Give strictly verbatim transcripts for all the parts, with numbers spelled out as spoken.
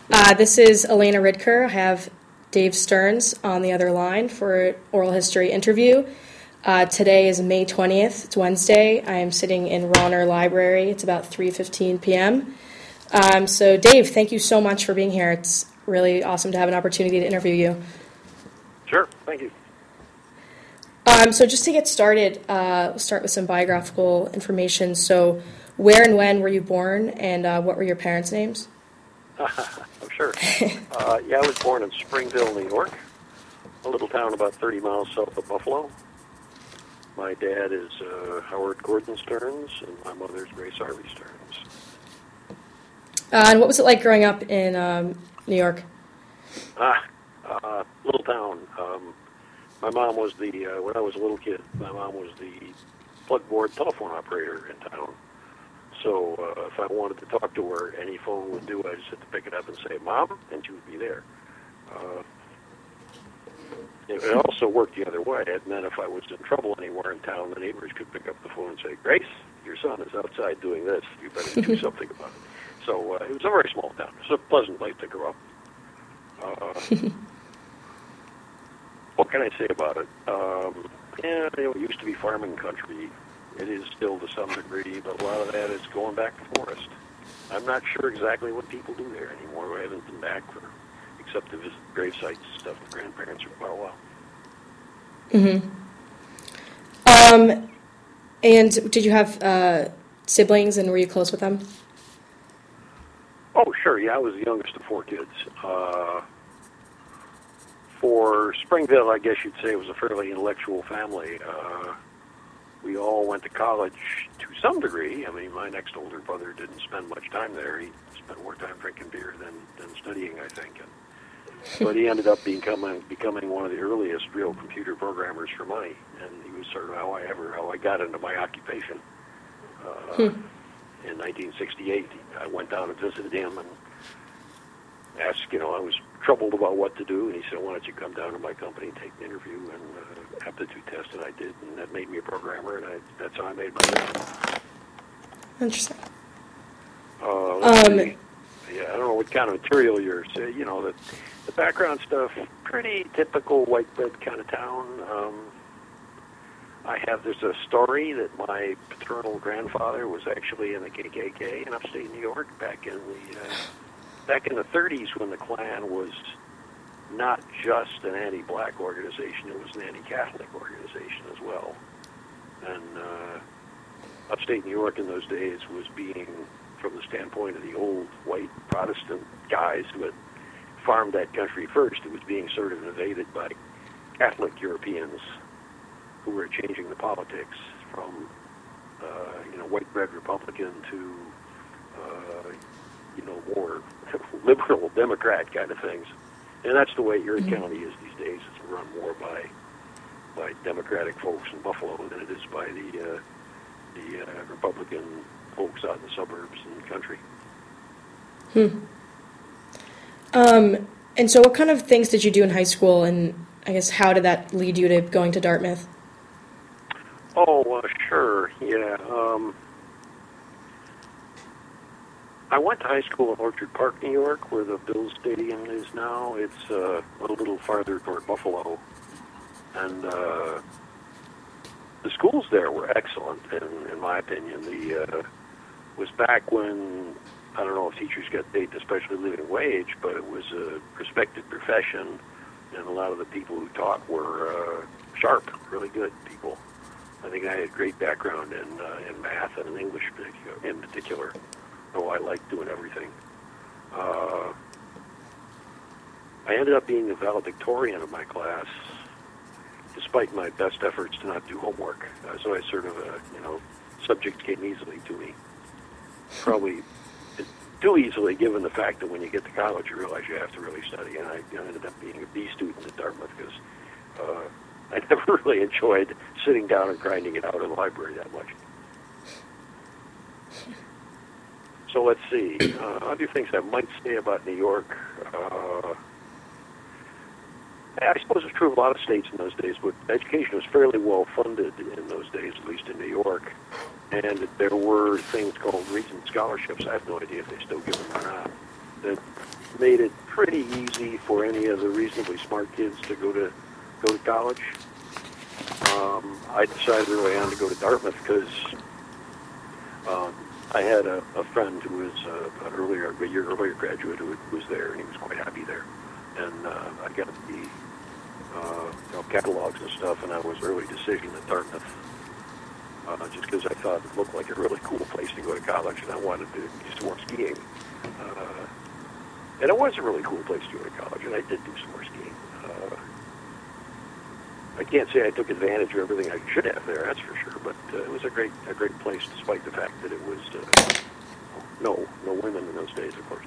Uh, this is Elena Ridker. I have Dave Stearns on the other line for an oral history interview. Uh, today is May twentieth. It's Wednesday. I am sitting in Rauner Library. It's about three fifteen p.m. Um, so, Dave, thank you so much for being here. It's really awesome to have an opportunity to interview you. Sure. Thank you. Um, so just to get started, uh, we'll start with some biographical information. So where and when were you born, and uh, what were your parents' names? oh, sure. uh, yeah, I was born in Springville, New York, a little town about thirty miles south of Buffalo. My dad is uh, Howard Gordon Stearns, and my mother's Grace Harvey Stearns. Uh, and what was it like growing up in um, New York? Ah, uh, little town. Um, my mom was the, uh, when I was a little kid, my mom was the plug-board telephone operator in town. So uh, if I wanted to talk to her, any phone would do. I just had to pick it up and say, "Mom," and she would be there. Uh, it, it also worked the other way. It meant if I was in trouble anywhere in town, the neighbors could pick up the phone and say, "Grace, your son is outside doing this. You better do something about it." So uh, it was a very small town. It was a pleasant place to grow up. Uh, what can I say about it? Um, yeah, you know, it used to be farming country. It is still to some degree, but a lot of that is going back to forest. I'm not sure exactly what people do there anymore. I haven't been back for, except to visit grave sites and stuff with grandparents for quite a while. Mm-hmm. Um, and did you have uh, siblings, and were you close with them? Oh, sure. Yeah, I was the youngest of four kids. Uh, for Springville, I guess you'd say it was a fairly intellectual family. Uh, we all went to college to some degree. I mean, my next older brother didn't spend much time there. He spent more time drinking beer than, than studying, I think. And, but he ended up becoming becoming one of the earliest real computer programmers for money, and he was sort of how I ever how I got into my occupation. Uh, hmm. In nineteen sixty-eight, I went down and visited him and asked, you know, I was troubled about what to do, and he said, "Why don't you come down to my company and take an interview and uh, aptitude test?" And I did, and that made me a programmer, and I, that's how I made my living. Interesting. Uh, let's um, see. Yeah, I don't know what kind of material you're saying. You know, the, the background stuff, pretty typical white bread kind of town. Um, I have, there's a story that my paternal grandfather was actually in the K K K in upstate New York back in the uh, back in the thirties when the Klan was not just an anti-black organization, it was an anti-Catholic organization as well. And uh, upstate New York in those days was being, from the standpoint of the old white Protestant guys who had farmed that country first, it was being sort of invaded by Catholic Europeans who were changing the politics from, uh, you know, white bread Republican to, uh, you know, more liberal Democrat kind of things. And that's the way Erie mm-hmm. County is these days. It's run more by by Democratic folks in Buffalo than it is by the uh, the uh, Republican folks out in the suburbs and the country. Hmm. Um, and so what kind of things did you do in high school, and I guess how did that lead you to going to Dartmouth? Oh, uh, sure, yeah. Um, I went to high school in Orchard Park, New York, where the Bills Stadium is now. It's uh, a little farther toward Buffalo. And uh, the schools there were excellent, in, in my opinion. The uh, was back when, I don't know if teachers got paid especially living wage, but it was a respected profession, and a lot of the people who taught were uh, sharp, really good people. I think I had great background in uh, in math and in English in particular, though I liked doing everything. Uh, I ended up being the valedictorian of my class, despite my best efforts to not do homework. Uh, so I sort of, uh, you know, subjects came easily to me. Probably too easily, given the fact that when you get to college, you realize you have to really study. And I, you know, ended up being a B student at Dartmouth because uh, I never really enjoyed sitting down and grinding it out in the library that much. So let's see. Uh, other things I might say about New York. Uh, I suppose it's true of a lot of states in those days, but education was fairly well funded in those days, at least in New York. And there were things called Regent scholarships. I have no idea if they still give them or not, that made it pretty easy for any of the reasonably smart kids to go to go to college. Um, I decided early on to go to Dartmouth because um, I had a, a friend who was uh, an earlier, a year earlier graduate who was there, and he was quite happy there. And uh, I got the uh, you know, catalogs and stuff, and I was early decision at Dartmouth, uh, just because I thought it looked like a really cool place to go to college, and I wanted to do some more skiing. Uh, and it was a really cool place to go to college, and I did do some more skiing. Uh, I can't say I took advantage of everything I should have there, that's for sure, but uh, it was a great a great place, despite the fact that it was uh, no no women in those days, of course.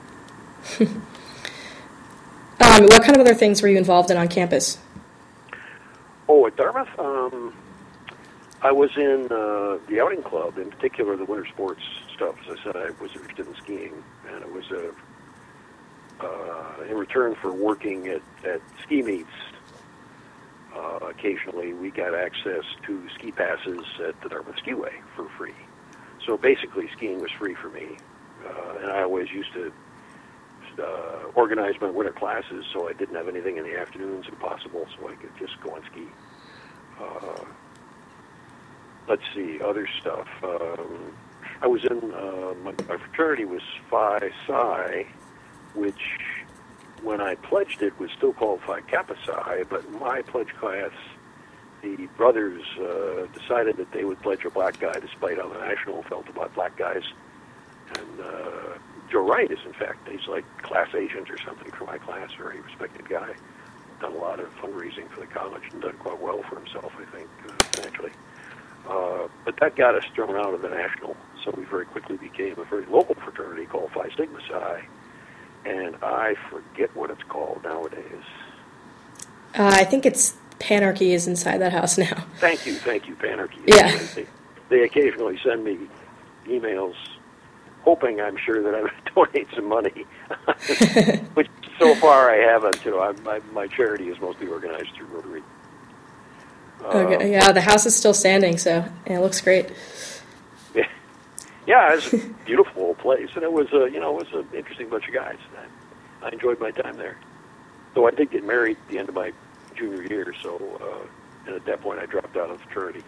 um, what kind of other things were you involved in on campus? Oh, at Dartmouth, um, I was in uh, the outing club, in particular the winter sports stuff. As I said, I was interested in skiing, and it was a uh, in return for working at, at ski meets. Uh, occasionally, we got access to ski passes at the Dartmouth Skiway for free. So basically, skiing was free for me, uh, and I always used to uh, organize my winter classes so I didn't have anything in the afternoons if possible, so I could just go and ski. Uh, let's see, other stuff. Um, I was in, uh, my, my fraternity was Phi Psi, which when I pledged it was still called Phi Kappa Psi, but in my pledge class, the brothers uh, decided that they would pledge a black guy despite how the National felt about black guys. And uh, Joe Wright is, in fact, he's like class agent or something for my class, very respected guy. Done a lot of fundraising for the college and done quite well for himself, I think, uh, financially. Uh, but that got us thrown out of the National, so we very quickly became a very local fraternity called Phi Sigma Psi. And I forget what it's called nowadays. Uh, I think it's Panarchy is inside that house now. Thank you, thank you, Panarchy. Yeah. They, they occasionally send me emails hoping, I'm sure, that I would donate some money, which so far I haven't. You know, I, my, my charity is mostly organized through Rotary. Uh, okay. Yeah, the house is still standing, so yeah, it looks great. Yeah. Yeah, it's a beautiful old place, and it was a, you know, it was an interesting bunch of guys. I, I enjoyed my time there. So I did get married at the end of my junior year, so, uh, and at that point I dropped out of the fraternity.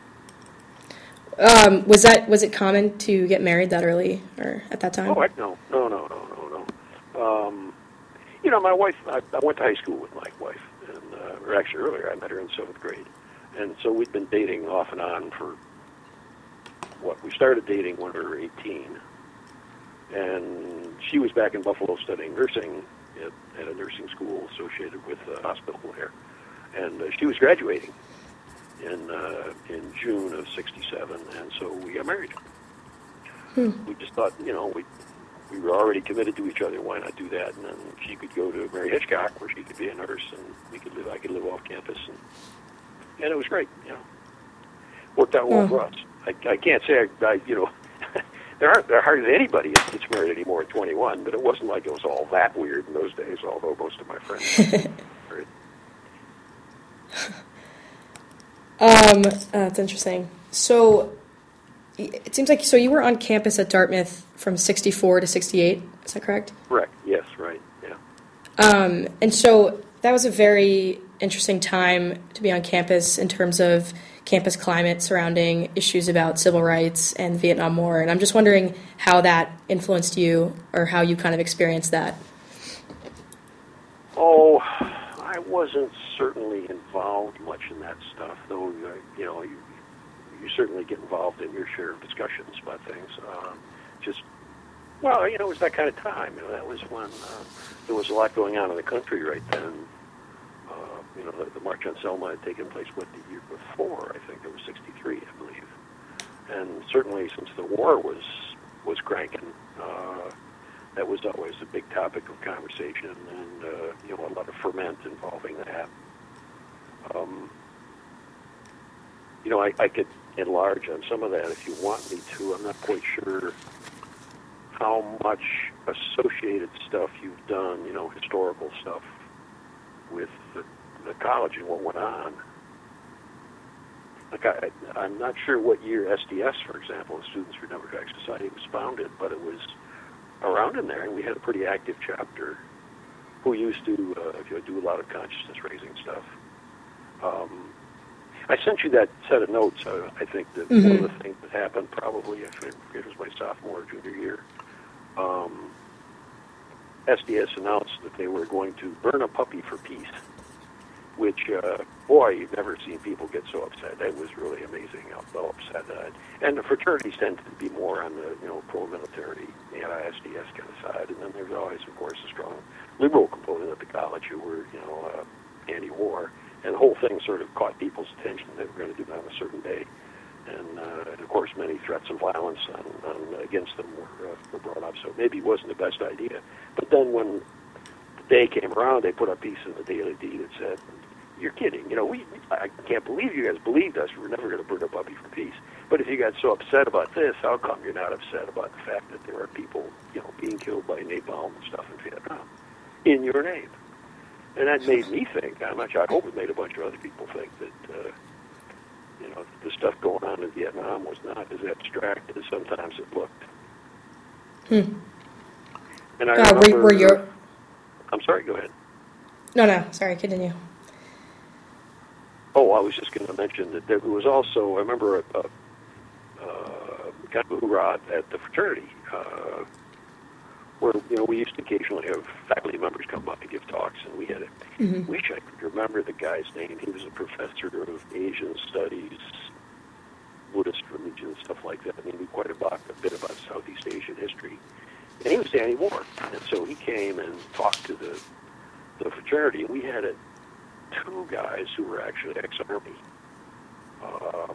Um, was that was it common to get married that early, or at that time? Oh, heck no, no, no, no, no, no. Um, you know, my wife, I, I went to high school with my wife, and uh, or actually earlier, I met her in seventh grade, and so we'd been dating off and on for. What, we started dating when we were eighteen, and she was back in Buffalo studying nursing at, at a nursing school associated with a hospital there, and uh, she was graduating in uh, in June of sixty-seven, and so we got married. Hmm. We just thought, you know, we we were already committed to each other. Why not do that? And then she could go to Mary Hitchcock, where she could be a nurse, and we could live. I could live off campus, and and it was great. You know, worked out well oh. for us. I, I can't say I, I you know, there aren't there hardly anybody that gets married anymore at twenty-one, but it wasn't like it was all that weird in those days. Although most of my friends. um, uh, that's interesting. So it seems like so you were on campus at Dartmouth from sixty-four to sixty-eight. Is that correct? Correct. Yes. Right. Yeah. Um, and so that was a very interesting time to be on campus in terms of campus climate surrounding issues about civil rights and the Vietnam War. And I'm just wondering how that influenced you or how you kind of experienced that. Oh, I wasn't certainly involved much in that stuff, though, uh, you know, you, you certainly get involved in your share of discussions about things. Um, just, well, you know, it was that kind of time. You know, that was when uh, there was a lot going on in the country right then. You know, the, the March on Selma had taken place, what, the year before? I think it was sixty-three, I believe. And certainly since the war was was cranking, uh, that was always a big topic of conversation and, uh, you know, a lot of ferment involving that. Um, you know, I, I could enlarge on some of that if you want me to. I'm not quite sure how much associated stuff you've done, you know, historical stuff with the the college and what went on. Like I, I'm not sure what year S D S, for example, Students for Democratic Society, was founded, but it was around in there, and we had a pretty active chapter who used to uh, you know, do a lot of consciousness-raising stuff. Um, I sent you that set of notes. Uh, I think that mm-hmm. one of the things that happened probably, I forget it was my sophomore or junior year, um, S D S announced that they were going to burn a puppy for peace, which, uh, boy, you've never seen people get so upset. That was really amazing how how upset that. And the fraternities tend to be more on the, you know, pro-military, anti-S D S kind of side. And then there's always, of course, a strong liberal component at the college who were, you know, uh, anti-war. And the whole thing sort of caught people's attention. They were going to do that on a certain day. And, uh, and of course, many threats of violence on, on, against them were, uh, were brought up. So maybe it wasn't the best idea. But then when the day came around, they put a piece in the Daily D that said, "You're kidding. You know, we I can't believe you guys believed us. We were never going to burn a puppy for peace. But if you got so upset about this, how come you're not upset about the fact that there are people, you know, being killed by napalm and stuff in Vietnam in your name?" And that made me think. I'm not sure. I hope it made a bunch of other people think that, uh, you know, the stuff going on in Vietnam was not as abstract as sometimes it looked. Hmm. And I God, remember, were, were your... I'm sorry. Go ahead. No, no. Sorry. Continue. Oh, I was just going to mention that there was also, I remember, a, a, uh, kind of a hoorah at the fraternity, uh, where, you know, we used to occasionally have faculty members come by and give talks, and we had a, mm-hmm. wish I could remember the guy's name. He was a professor of Asian studies, Buddhist religion, stuff like that. I mean, he knew quite about, a bit about Southeast Asian history. And he was anti-war, and so he came and talked to the, the fraternity, and we had a two guys who were actually ex-Army. Um,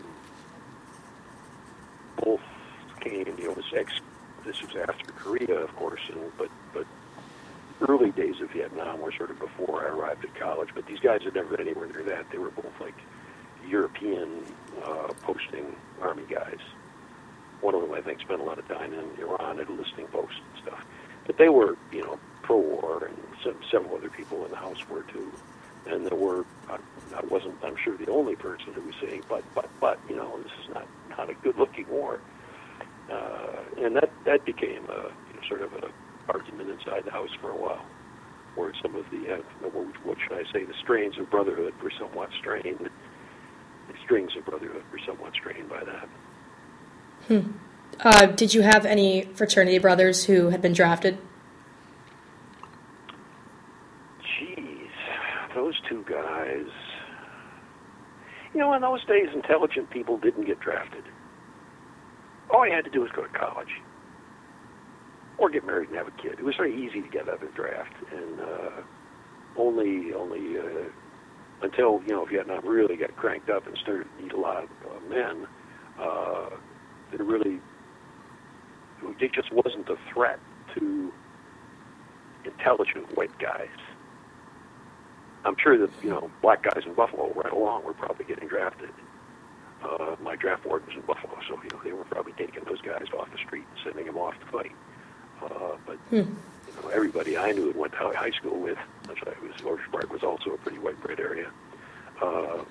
both came, you know, this ex. This was after Korea, of course, and, but but early days of Vietnam were sort of before I arrived at college. But these guys had never been anywhere near that. They were both like European uh, posting Army guys. One of them, I think, spent a lot of time in Iran at a listing post and stuff. But they were, you know, pro-war, and some, several other people in the house were too. And there were, I, I wasn't, I'm sure, the only person who was saying, but, but, but, you know, this is not, not a good-looking war. Uh, and that, that became a, you know, sort of an argument inside the house for a while, where some of the, uh, what, what should I say, the strains of brotherhood were somewhat strained. The strings of brotherhood were somewhat strained by that. Hmm. Uh, did you have any fraternity brothers who had been drafted? Those two guys, you know, in those days, intelligent people didn't get drafted. All you had to do was go to college or get married and have a kid. It was very easy to get out of the draft, and uh, only, only uh, until, you know, Vietnam really got cranked up and started to need a lot of uh, men, uh, there really, it just wasn't a threat to intelligent white guys. I'm sure that, you know, black guys in Buffalo right along were probably getting drafted. Uh, my draft board was in Buffalo, so, you know, they were probably taking those guys off the street and sending them off to fight. Uh, but, hmm. you know, everybody I knew and went to high school with, that's why it was, Orchard Park was also a pretty white bread area. Uh,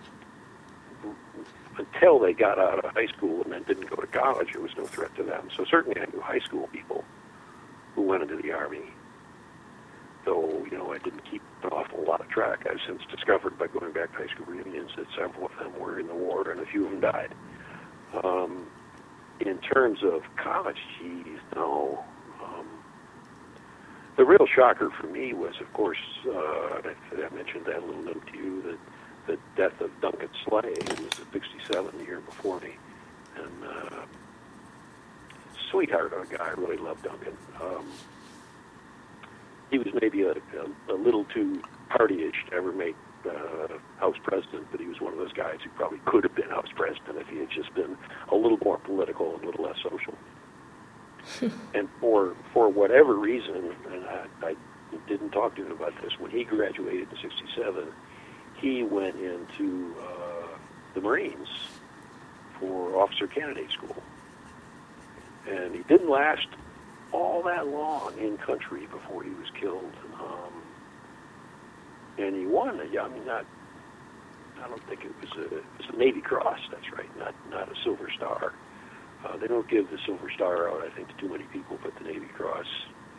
until they got out of high school and then didn't go to college, there was no threat to them. So certainly I knew high school people who went into the Army. Though, you know, I didn't keep an awful lot of track. I've since discovered by going back to high school reunions that several of them were in the war and a few of them died. Um, in terms of college, geez, no. Um, the real shocker for me was, of course, uh, I, I mentioned that little note to you, that the death of Duncan Slay, who was at sixty-seven the year before me. And uh, sweetheart of a guy, I really loved Duncan. Um, He was maybe a, a, a little too partyish to ever make uh, House President, but he was one of those guys who probably could have been House President if he had just been a little more political and a little less social. And for for whatever reason, and I, I didn't talk to him about this, when he graduated in sixty-seven, he went into uh, the Marines for officer candidate school. And he didn't last all that long in country before he was killed. Um, and he won. I mean, not, I don't think it was a, it was a Navy Cross, that's right, not not a Silver Star. Uh, they don't give the Silver Star out, I think, to too many people, but the Navy Cross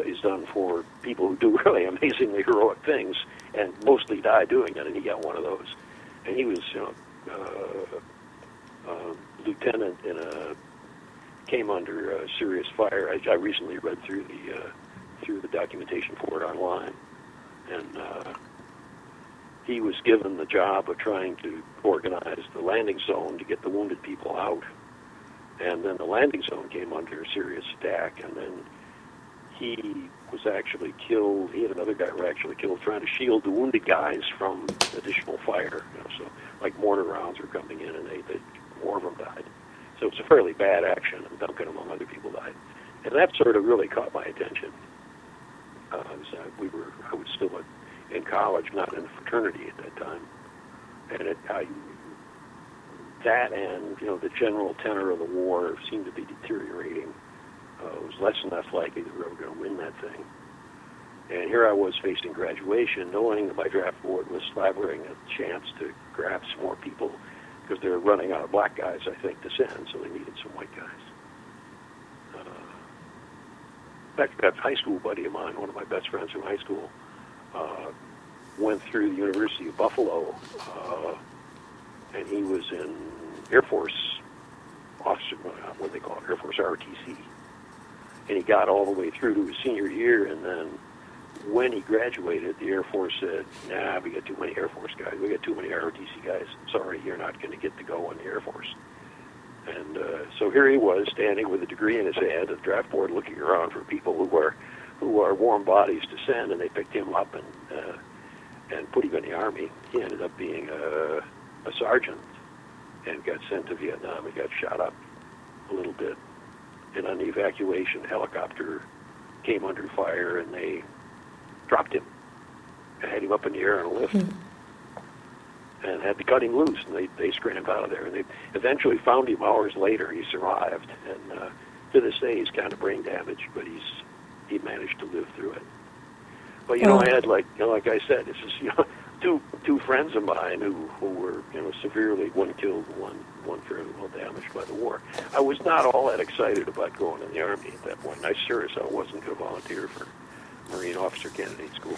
is done for people who do really amazingly heroic things and mostly die doing it, and he got one of those. And he was, you know, uh, uh, lieutenant in a came under uh, serious fire. I, I recently read through the uh, through the documentation for it online, and uh, he was given the job of trying to organize the landing zone to get the wounded people out. And then the landing zone came under a serious attack, and then he was actually killed. He and another guy were actually killed trying to shield the wounded guys from additional fire. You know, so like mortar rounds were coming in, and they, they more of them died. So it was a fairly bad action, and Duncan, among other people, died. And that sort of really caught my attention. Uh, was, uh, we were, I was still at, in college, not in a fraternity at that time, and it, I, that and you know the general tenor of the war seemed to be deteriorating. Uh, it was less and less likely that we were ever going to win that thing. And here I was facing graduation, knowing that my draft board was slabbering a chance to grab some more people because they were running out of black guys, I think, to send, so they needed some white guys. Uh, in fact, that high school buddy of mine, one of my best friends from high school, uh, went through the University of Buffalo, uh, and he was in Air Force officer, what do they call it, Air Force R T C. And he got all the way through to his senior year, and then when he graduated, the Air Force said, nah, we got too many Air Force guys. We got too many R T C guys. Sorry, you're not going to get to go in the Air Force. And uh, so here he was, standing with a degree in his hand, a draft board looking around for people who are who are warm bodies to send, and they picked him up and uh, and put him in the Army. He ended up being a, a sergeant and got sent to Vietnam. He got shot up a little bit. And on the evacuation, helicopter came under fire, and they dropped him and had him up in the air on a lift mm-hmm. and had to cut him loose, and they, they scrambled out of there. And they eventually found him hours later. He survived, and uh, to this day he's kind of brain damaged, but he's he managed to live through it. But, you know, I had, like, you know, like I said, this is, you know, two two friends of mine who, who were, you know, severely, one killed, one one fairly well damaged by the war. I was not all that excited about going in the Army at that point. I sure as hell wasn't going to volunteer for Marine Officer Candidate School.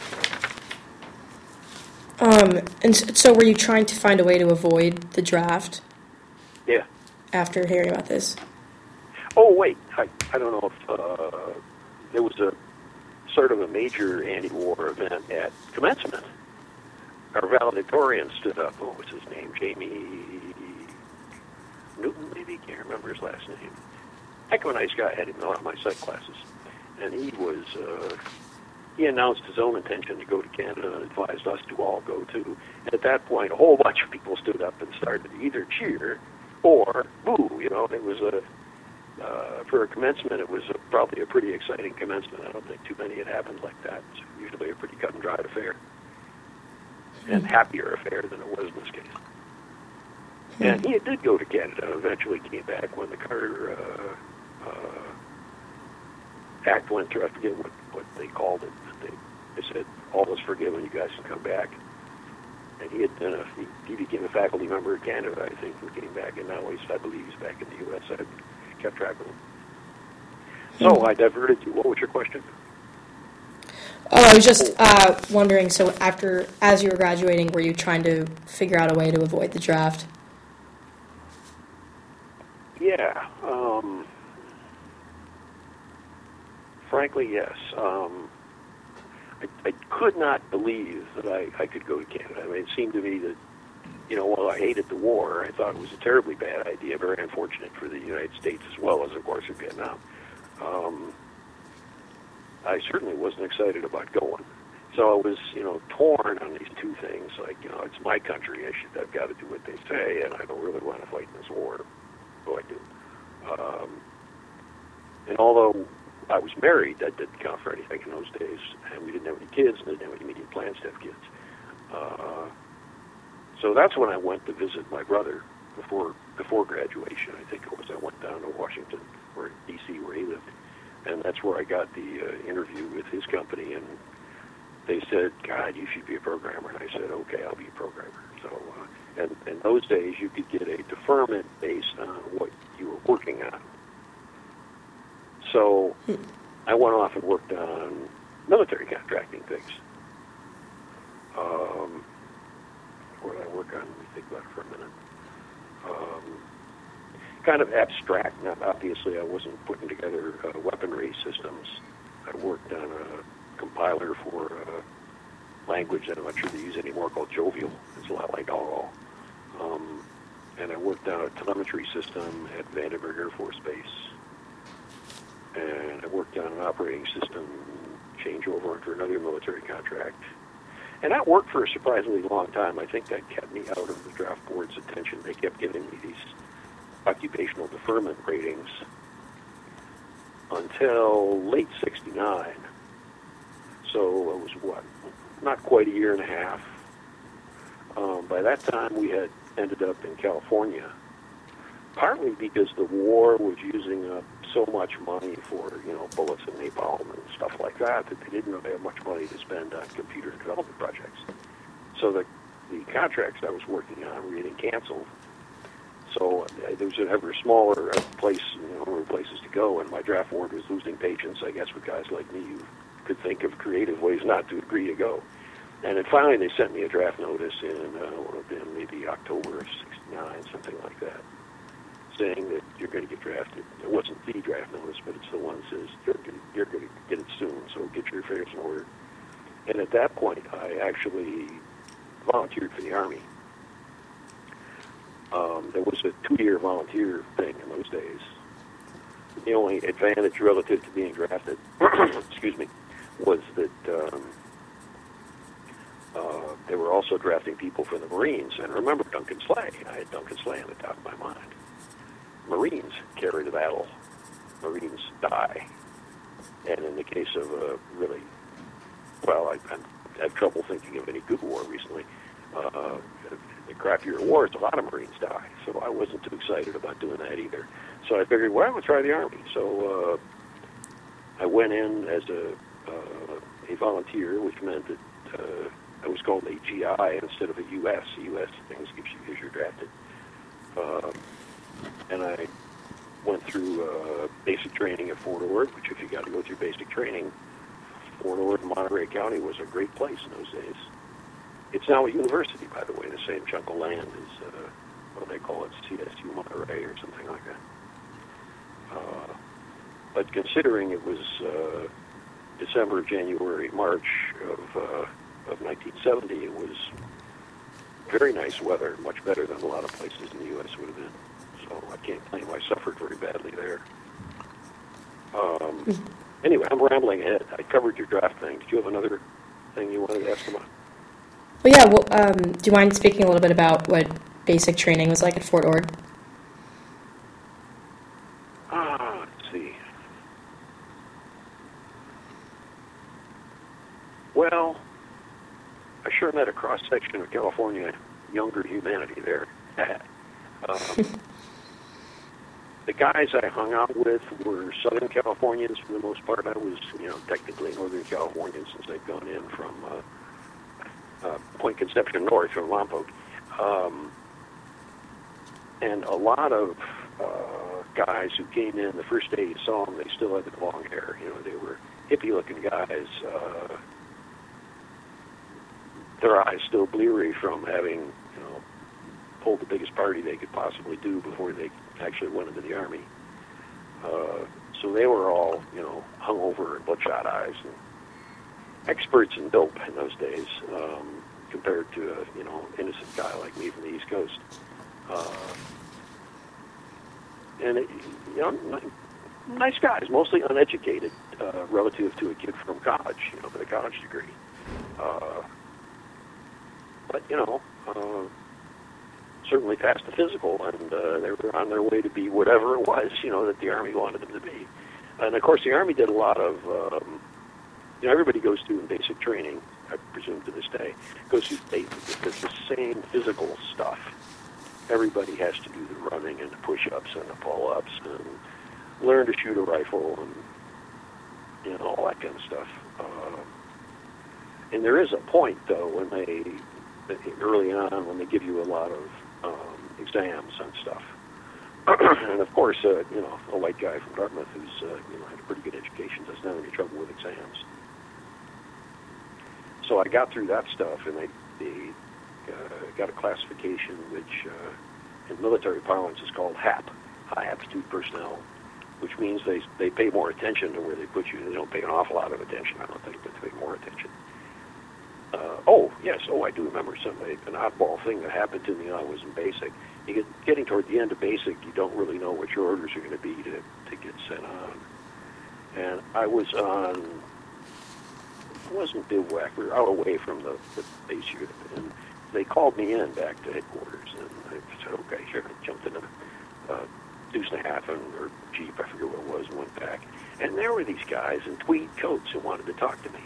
Um, and so were you trying to find a way to avoid the draft? Yeah. After hearing about this? Oh, wait. I, I don't know if uh, there was a sort of a major anti-war event at commencement. Our valedictorian stood up. What was his name? Jamie Newton, maybe? Can't remember his last name. Heck of a nice guy. I had him in a lot of my psych classes. And he was, uh, he announced his own intention to go to Canada and advised us to all go too. And at that point, a whole bunch of people stood up and started to either cheer or boo. You know, it was a, uh, for a commencement, it was a, probably a pretty exciting commencement. I don't think too many had happened like that. It's usually a pretty cut and dried affair. And happier affair than it was in this case. And he did go to Canada and eventually came back when the Carter uh, uh, Act went through. I forget what, what they called it. They, they said, all is forgiven, you guys can come back. And he had done a, he, he became a faculty member of Canada, I think, and came back, and now he's, I believe he's back in the U S I kept track of him. So I diverted you. What was your question? Oh, I was just uh, wondering, so after, as you were graduating, were you trying to figure out a way to avoid the draft? Yeah. Um, frankly, yes. Um, I, I could not believe that I, I could go to Canada. I mean, it seemed to me that, you know, while I hated the war, I thought it was a terribly bad idea, very unfortunate for the United States as well as, of course, for Vietnam. Um, I certainly wasn't excited about going. So I was, you know, torn on these two things. Like, you know, it's my country. I should, I've got to do what they say, and I don't really want to fight in this war. So I do. Um, and although I was married, that didn't count for anything in those days. And we didn't have any kids, and didn't have any immediate plans to have kids. Uh, so that's when I went to visit my brother before before graduation. I think it was. I went down to Washington, or D C, where he lived. And that's where I got the uh, interview with his company, and they said, God, you should be a programmer. And I said, okay, I'll be a programmer. So, uh, and in those days, you could get a deferment based on what you were working on. So I went off and worked on military contracting things. Um, what did I work on? Let me think about it for a minute. Um, kind of abstract. Now, obviously, I wasn't putting together uh, weaponry systems. I worked on a compiler for a language that I'm not sure they use anymore called Jovial. It's a lot like Algol. Um, and I worked on a telemetry system at Vandenberg Air Force Base. And I worked on an operating system changeover for another military contract. And that worked for a surprisingly long time. I think that kept me out of the draft board's attention. They kept giving me these occupational deferment ratings until late sixty-nine. So it was, what, not quite a year and a half. Um, by that time, we had ended up in California, partly because the war was using up so much money for, you know, bullets and napalm and stuff like that, that they didn't really have much money to spend on computer development projects. So the, the contracts I was working on were getting canceled. So uh, there was an ever smaller place, you know, number of places to go, and my draft board was losing patience, I guess, with guys like me who could think of creative ways not to agree to go. And then finally they sent me a draft notice in, uh, what would have been maybe October of sixty-nine, something like that, saying that you're going to get drafted. It wasn't the draft notice, but it's the one that says you're going to, you're going to get it soon, so get your affairs in order. And at that point, I actually volunteered for the Army. Um, there was a two-year volunteer thing in those days. The only advantage relative to being drafted, excuse me, was that um, uh, they were also drafting people for the Marines. And remember Duncan Slay. I had Duncan Slay on the top of my mind. Marines carry the battle. Marines die. And in the case of a really, well, I, I have trouble thinking of any good war recently. Uh, the crappier wars, a lot of Marines die. So I wasn't too excited about doing that either. So I figured, well, I'm going to try the Army. So uh, I went in as a, uh, a volunteer, which meant that uh, I was called a G I instead of a U S. A U S things gives you as you're drafted. Uh, and I went through uh, basic training at Fort Ord, which if you got to go through basic training, Fort Ord in Monterey County was a great place in those days. It's now a university, by the way, the same chunk of land as, uh, what do they call it, C S U Monterey or something like that. Uh, but considering it was uh, December, January, March of, uh, of nineteen seventy, it was very nice weather, much better than a lot of places in the U S would have been. So I can't claim I suffered very badly there. Um, anyway, I'm rambling ahead. I covered your draft thing. Did you have another thing you wanted to ask about? Well, yeah. Well, um, do you mind speaking a little bit about what basic training was like at Fort Ord? Ah, let's see. Well, I sure met a cross-section of California younger humanity there. um, the guys I hung out with were Southern Californians for the most part. I was, you know, technically Northern Californian since I'd gone in from uh, uh, Point Conception North, from Lompoc. Um, and a lot of uh, guys who came in the first day you saw them, they still had the long hair. You know, they were hippie-looking guys. Uh, their eyes still bleary from having, you know, pulled the biggest party they could possibly do before they actually went into the Army. Uh, so they were all, you know, hungover and bloodshot eyes and experts in dope in those days, um, compared to a, you know, innocent guy like me from the East Coast. Uh, and, it, you know, nice guys, mostly uneducated uh, relative to a kid from college, you know, with a college degree. Uh, but, you know, uh, certainly passed the physical, and uh, they were on their way to be whatever it was, you know, that the Army wanted them to be. And, of course, the Army did a lot of, um, you know, everybody goes through in basic training, I presume to this day, goes through the, the, the same physical stuff. Everybody has to do the running and the push-ups and the pull-ups and learn to shoot a rifle and, you know, all that kind of stuff. Uh, and there is a point, though, when they, early on, when they give you a lot of um, exams and stuff, and of course, uh, you know, a white guy from Dartmouth who's uh, you know had a pretty good education doesn't have any trouble with exams. So I got through that stuff, and they, they uh, got a classification which, uh, in military parlance, is called H A P, High Aptitude Personnel, which means they they pay more attention to where they put you. They don't pay an awful lot of attention, I don't think, but they pay more attention. Uh, oh, yes, oh, I do remember something, an oddball thing that happened to me when I was in basic. You get, getting toward the end of basic, you don't really know what your orders are going to be to, to get sent on. And I was on, it wasn't bivouac, we were out away from the, the base unit, and they called me in back to headquarters, and I said, okay, sure. I jumped in a uh, deuce and a half and, or Jeep, I forget what it was, and went back. And there were these guys in tweed coats who wanted to talk to me.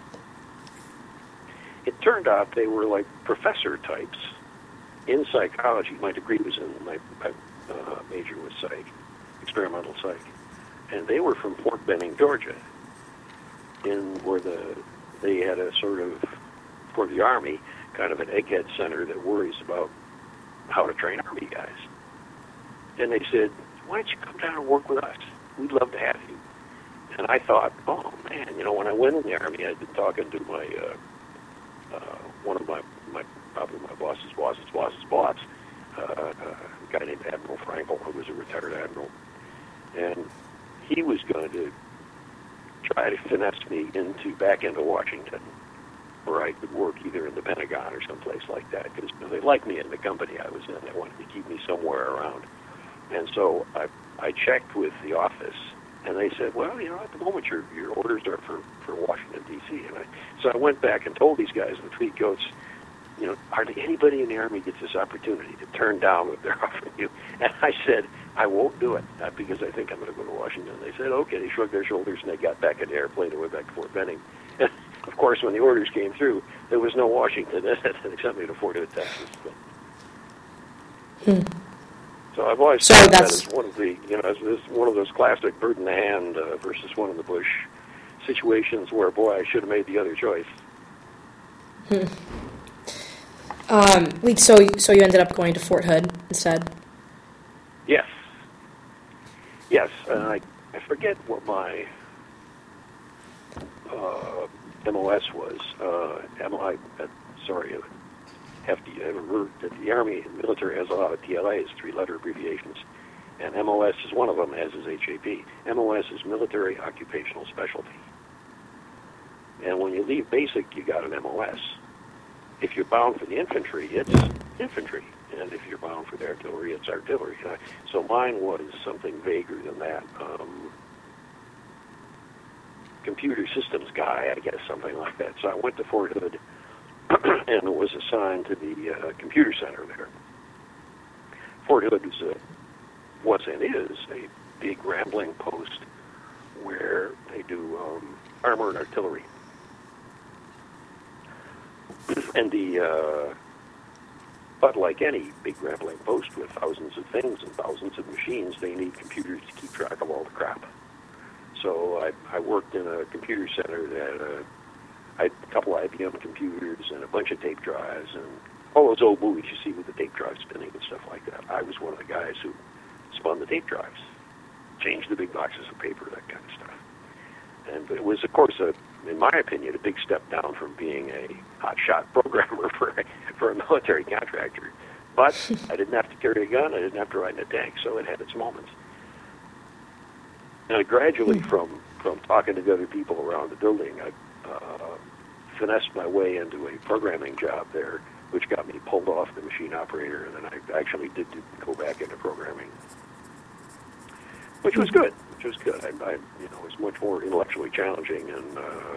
It turned out they were like professor types in psychology. My degree was in, my, my uh, major was psych, experimental psych. And they were from Fort Benning, Georgia, in where the they had a sort of, for the Army, kind of an egghead center that worries about how to train Army guys. And they said, why don't you come down and work with us? We'd love to have you. And I thought, oh, man, you know, when I went in the Army, I'd been talking to my... Uh, Uh, one of my, my, probably my boss's boss's boss's boss, uh, a guy named Admiral Frankel, who was a retired admiral. And he was going to try to finesse me into back into Washington, where I could work either in the Pentagon or someplace like that, because you know, they liked me in the company I was in. They wanted to keep me somewhere around. And so I, I checked with the office, and they said, well, you know, at the moment your your orders are for, for Washington, D C And I, so I went back and told these guys in the tweed coats, you know, hardly anybody in the Army gets this opportunity to turn down what they're offering you. And I said, I won't do it, not because I think I'm going to go to Washington. They said, okay. They shrugged their shoulders, and they got back in the airplane and went back to Fort Benning. And, of course, when the orders came through, there was no Washington. They sent me to Fort Hood, Texas. But, hmm. So I've always so thought that that's... as one of the, you know, as, as one of those classic bird in the hand uh, versus one in the bush situations where, boy, I should have made the other choice. Hmm. Um, wait, so so you ended up going to Fort Hood instead? Yes. Yes, and I I forget what my uh, M O S was. Uh, M O I, uh, sorry. Uh, hefty. That the Army and military has a lot of T L As, three-letter abbreviations, and M O S is one of them, as is H A P. M O S is Military Occupational Specialty. And when you leave basic, you got an M O S. If you're bound for the infantry, it's infantry, and if you're bound for the artillery, it's artillery. Uh, so mine was something vaguer than that. Um, computer systems guy, I guess, something like that. So I went to Fort Hood and was assigned to the uh, computer center there. Fort Hood was, a, was and is a big rambling post where they do um, armor and artillery. And the, uh, but like any big rambling post with thousands of things and thousands of machines, they need computers to keep track of all the crap. So I, I worked in a computer center that uh, I had a couple of I B M computers and a bunch of tape drives and all those old movies you see with the tape drive spinning and stuff like that. I was one of the guys who spun the tape drives, changed the big boxes of paper, that kind of stuff. And it was, of course, a, in my opinion, a big step down from being a hotshot programmer for, for a military contractor. But I didn't have to carry a gun. I didn't have to ride in a tank, so it had its moments. And I gradually, from, from talking to the other people around the building, I Uh, finessed my way into a programming job there, which got me pulled off the machine operator, and then I actually did, did go back into programming, which was good. Which was good. I, I you know, it was much more intellectually challenging, and uh,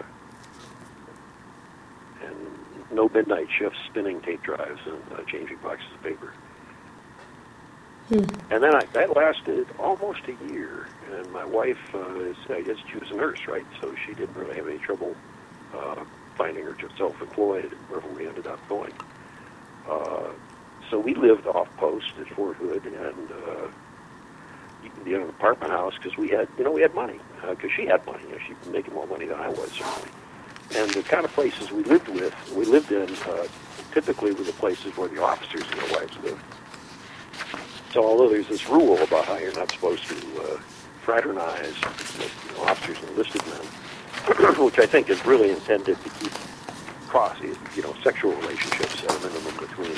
and no midnight shifts spinning tape drives and uh, changing boxes of paper. Hmm. And then I, that lasted almost a year, and my wife, uh, is, I guess she was a nurse, right? So she didn't really have any trouble Uh, finding her just self-employed wherever we ended up going. Uh, so we lived off post at Fort Hood, and uh, in an apartment house because we had, you know, we had money because uh, she had money. You know, she'd been making more money than I was certainly. And the kind of places we lived with, we lived in, uh, typically were the places where the officers and their wives lived. So although there's this rule about how you're not supposed to uh, fraternize with, you know, officers and enlisted men, which I think is really intended to keep cross, you know, sexual relationships at a minimum between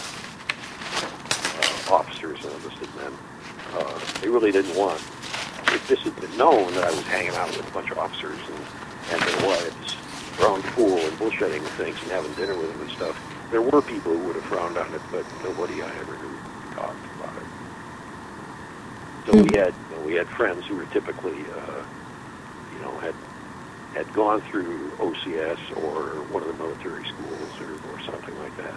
uh, officers and enlisted men. Uh, they really didn't want. If this had been known that I was hanging out with a bunch of officers and, and their wives around the pool and bullshitting and things and having dinner with them and stuff, there were people who would have frowned on it, but nobody I ever knew talked about it. So we had, you know, we had friends who were typically, uh, you know, had had gone through O C S or one of the military schools or, or something like that.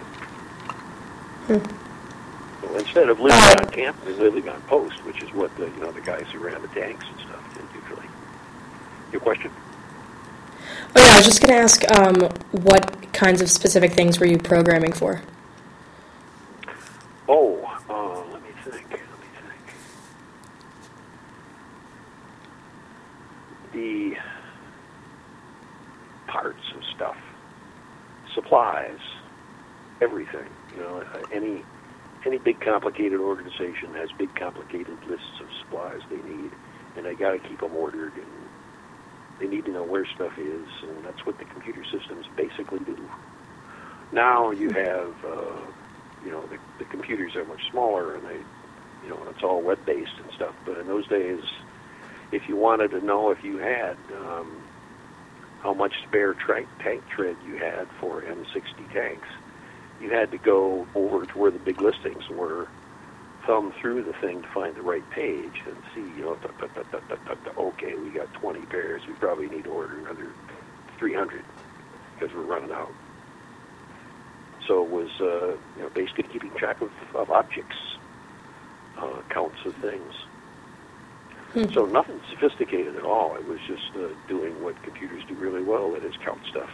Hmm. So instead of living on camp, they're living on post, which is what the, you know, the guys who ran the tanks and stuff did usually. Your question? Oh yeah, I was just going to ask, um, what kinds of specific things were you programming for? Oh, uh, let me think. Let me think. The parts of stuff, supplies, everything. You know, any any big complicated organization has big complicated lists of supplies they need, and they got to keep them ordered, and they need to know where stuff is, and that's what the computer systems basically do. Now you have, uh, you know, the, the computers are much smaller, and they, you know, it's all web-based and stuff. But in those days, if you wanted to know if you had um, how much spare tra- tank tread you had for M sixty tanks, you had to go over to where the big listings were, thumb through the thing to find the right page and see, you know, da, da, da, da, da, da, da, okay, we got twenty pairs. We probably need to order another three hundred because we're running out. So it was, uh, you know, basically keeping track of, of objects, uh, counts of things. Hmm. So nothing sophisticated at all. It was just uh, doing what computers do really well, that is count stuff.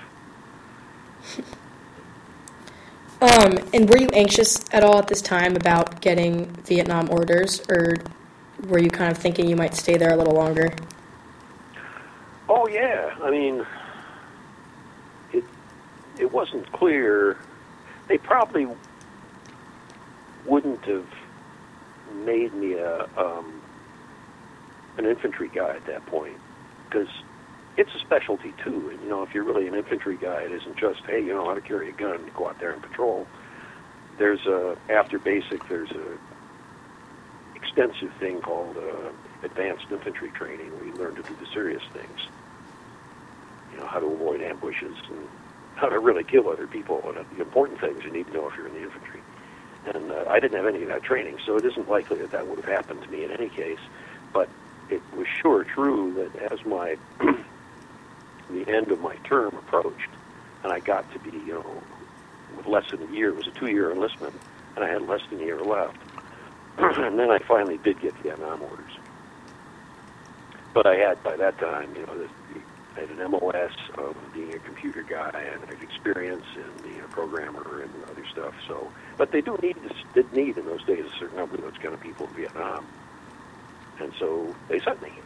Um, and were you anxious at all at this time about getting Vietnam orders, or were you kind of thinking you might stay there a little longer? Oh, yeah. I mean, it it wasn't clear. They probably wouldn't have made me a um, an infantry guy at that point, because it's a specialty too. And, you know, if you're really an infantry guy, it isn't just, hey, you know how to carry a gun and go out there and patrol. There's a, after basic, there's a extensive thing called uh, advanced infantry training, where you learn to do the serious things. You know, how to avoid ambushes and how to really kill other people, and the important things you need to know if you're in the infantry. And uh, I didn't have any of that training, so it isn't likely that that would have happened to me in any case. But it was sure true that as my the end of my term approached, and I got to be, you know, with less than a year, it was a two-year enlistment, and I had less than a year left. And then I finally did get Vietnam orders. But I had, by that time, you know, the, I had an M O S of being a computer guy, and an experience in being a programmer and other stuff. So, but they do need, did need in those days a certain number of those kind of people in Vietnam. And so they sent me.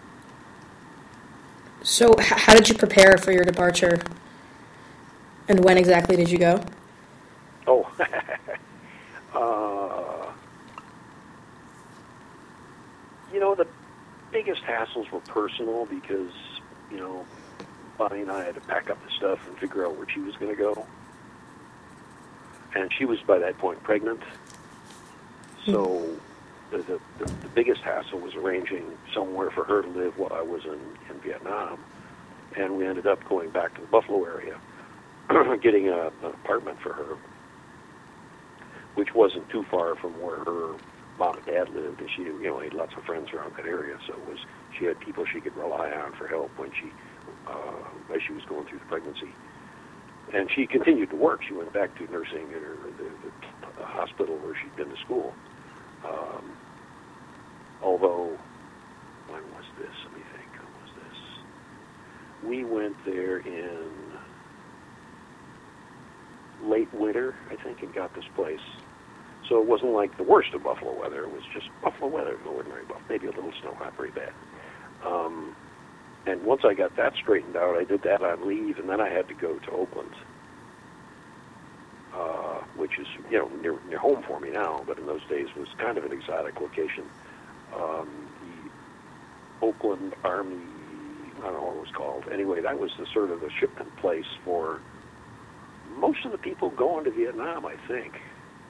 So h- how did you prepare for your departure? And when exactly did you go? Oh, uh, you know, the biggest hassles were personal because, you know, Bonnie and I had to pack up the stuff and figure out where she was going to go. And she was, by that point, pregnant. So mm-hmm. the, the, the, the biggest hassle was arranging somewhere for her to live while I was in, in Vietnam. And we ended up going back to the Buffalo area, getting a, an apartment for her, which wasn't too far from where her mom and dad lived, and she, you know, had lots of friends around that area. So it was, she had people she could rely on for help when she, uh, as she was going through the pregnancy. And she continued to work. She went back to nursing at her, the, the hospital where she'd been to school. Um, although, when was this? Let me think. When was this? We went there in late winter, I think, and got this place. So it wasn't like the worst of Buffalo weather. It was just Buffalo weather, no ordinary Buffalo. Maybe a little snow, not very bad. Um, and once I got that straightened out, I did that on leave, and then I had to go to Oakland. Uh, which is, you know, near, near home for me now, but in those days was kind of an exotic location. Um, the Oakland Army, I don't know what it was called. Anyway, that was the sort of the shipment place for most of the people going to Vietnam, I think.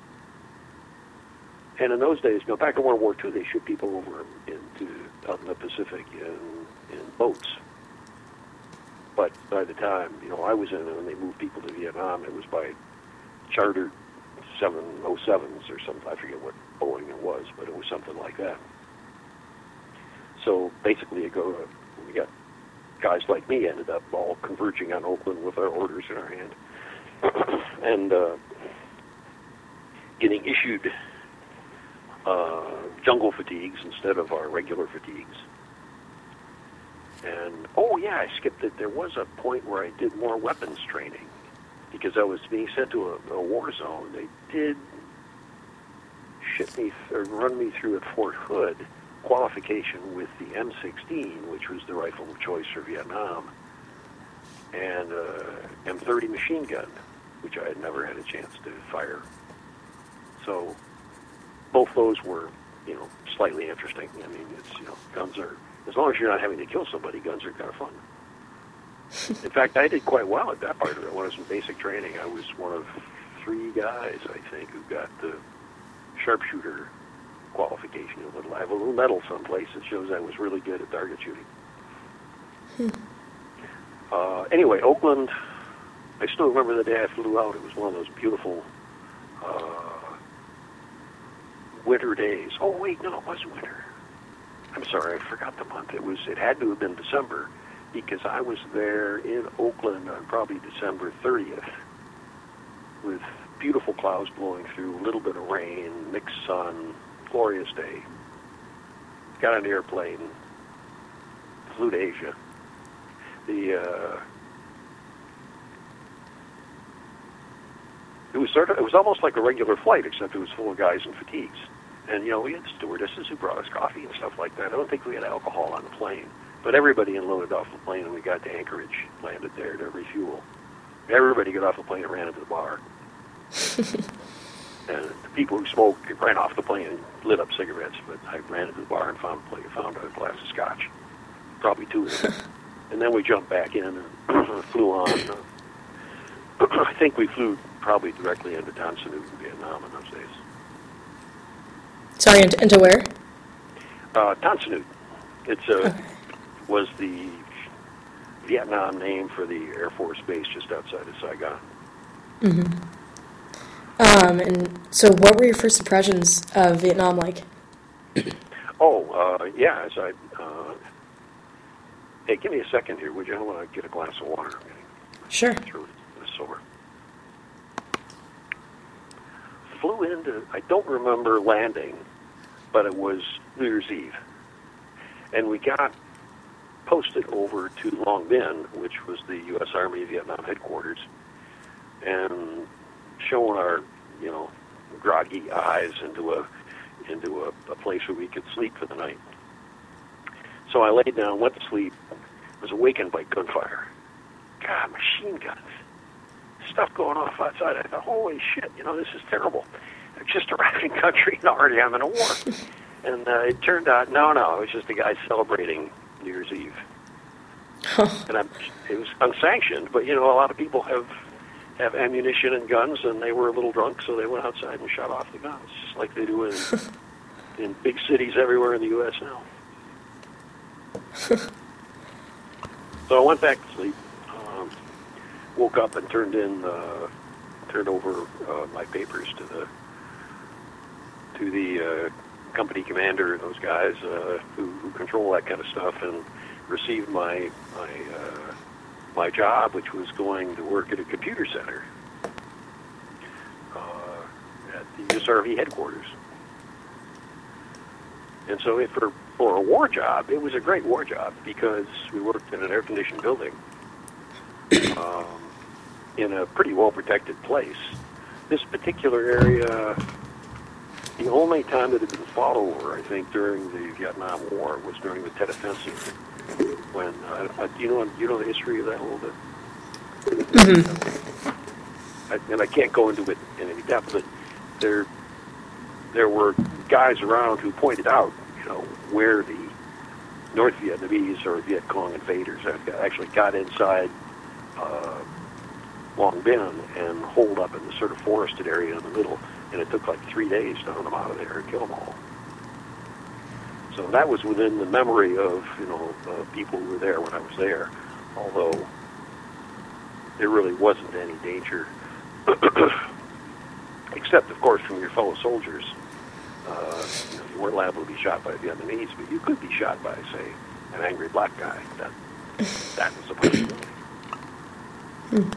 And in those days, you know, back in World War Two, they shipped people over into out in the Pacific in, in boats. But by the time, you know, I was in it and they moved people to Vietnam, it was by chartered seven oh sevens or something. I forget what Boeing it was, but it was something like that. So basically, you go to, we got guys like me ended up all converging on Oakland with our orders in our hand and uh, getting issued uh, jungle fatigues instead of our regular fatigues. And, oh yeah, I skipped it. There was a point where I did more weapons training because I was being sent to a, a war zone. They did ship me, or run me through at Fort Hood qualification with the M sixteen, which was the rifle of choice for Vietnam, and uh, M thirty machine gun, which I had never had a chance to fire. So both those were, you know, slightly interesting. I mean, it's, you know, guns are, as long as you're not having to kill somebody, guns are kind of fun. In fact, I did quite well at that part of it. When I was in basic training, I was one of three guys, I think, who got the sharpshooter qualification. A little, I have a little medal someplace that shows I was really good at target shooting. Hmm. Uh, anyway, Oakland, I still remember the day I flew out. It was one of those beautiful uh, winter days. Oh, wait, no, it wasn't winter. I'm sorry, I forgot the month. It was. It had to have been December because I was there in Oakland on probably December thirtieth with beautiful clouds blowing through, a little bit of rain, mixed sun, glorious day. Got on the airplane, flew to Asia. The uh, it was sort of. It was almost like a regular flight, except it was full of guys in fatigues. And, you know, we had stewardesses who brought us coffee and stuff like that. I don't think we had alcohol on the plane. But everybody unloaded off the plane, and we got to Anchorage, landed there to refuel. Everybody got off the plane and ran into the bar. And the people who smoked ran off the plane and lit up cigarettes. But I ran into the bar and found, found a glass of scotch, probably two of them. And then we jumped back in and flew on. I think we flew probably directly into Tan Son Nhut in Vietnam in those days. Sorry, into, into where? Uh, Tan Son Nhut. It's a, okay. was the Vietnam name for the Air Force base just outside of Saigon. Mm-hmm. Um, and so what were your first impressions of Vietnam like? oh, uh, yeah, as I... Uh, hey, give me a second here, would you? I want to get a glass of water. Sure. Through this over. Flew into... I don't remember landing, but it was New Year's Eve. And we got posted over to Long Binh, which was the U S Army Vietnam headquarters, and showing our, you know, groggy eyes into a into a, a place where we could sleep for the night. So I laid down, went to sleep, was awakened by gunfire. God, machine guns. Stuff going off outside. I thought, holy shit, you know, this is terrible. I've just arrived in country and already I'm in a war. And uh, it turned out, no, no, it was just a guy celebrating New Year's Eve. and I'm, it was unsanctioned, but, you know, a lot of people have have ammunition and guns, and they were a little drunk, so they went outside and shot off the guns, just like they do in, in big cities everywhere in the U S now. So I went back to sleep, um, woke up and turned in, uh, turned over uh, my papers to the to the uh, company commander and those guys uh, who, who control that kind of stuff, and received my my uh, my job, which was going to work at a computer center uh, at the U S Army headquarters. And so if for, for a war job, it was a great war job because we worked in an air-conditioned building um, in a pretty well-protected place. This particular area, the only time that it had been fought over, I think, during the Vietnam War was during the Tet Offensive. When uh, uh, you know, you know the history of that a little bit. Mm-hmm. I, and I can't go into it in any depth, but there there were guys around who pointed out, you know, where the North Vietnamese or Viet Cong invaders actually got inside uh, Long Binh and holed up in the sort of forested area in the middle, and it took like three days to hunt them out of there and kill them all. So that was within the memory of, you know, uh, people who were there when I was there, although there really wasn't any danger, except, of course, from your fellow soldiers. Uh, you know, you weren't liable to be shot by Vietnamese, but you could be shot by, say, an angry black guy. That that was a possibility. Hmm.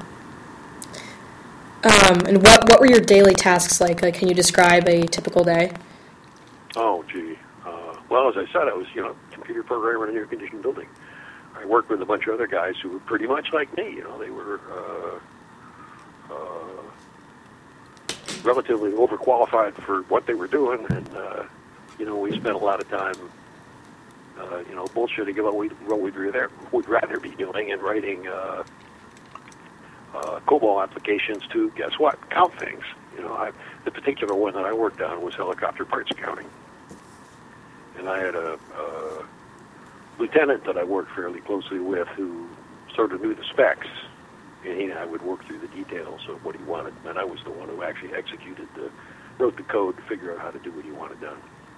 Um, and what what were your daily tasks like? Like, can you describe a typical day? Oh, gee. Uh, well, as I said, I was, you know, computer programmer in an air-conditioned building. I worked with a bunch of other guys who were pretty much like me. You know, they were uh, uh, relatively overqualified for what they were doing, and uh, you know, we spent a lot of time, uh, you know, bullshitting about what, what we'd rather would rather be doing and writing uh, uh, COBOL applications to, guess what, count things. You know, I, the particular one that I worked on was helicopter parts counting, and I had a, a lieutenant that I worked fairly closely with who sort of knew the specs. And he and I would work through the details of what he wanted, and I was the one who actually executed the, wrote the code to figure out how to do what he wanted done.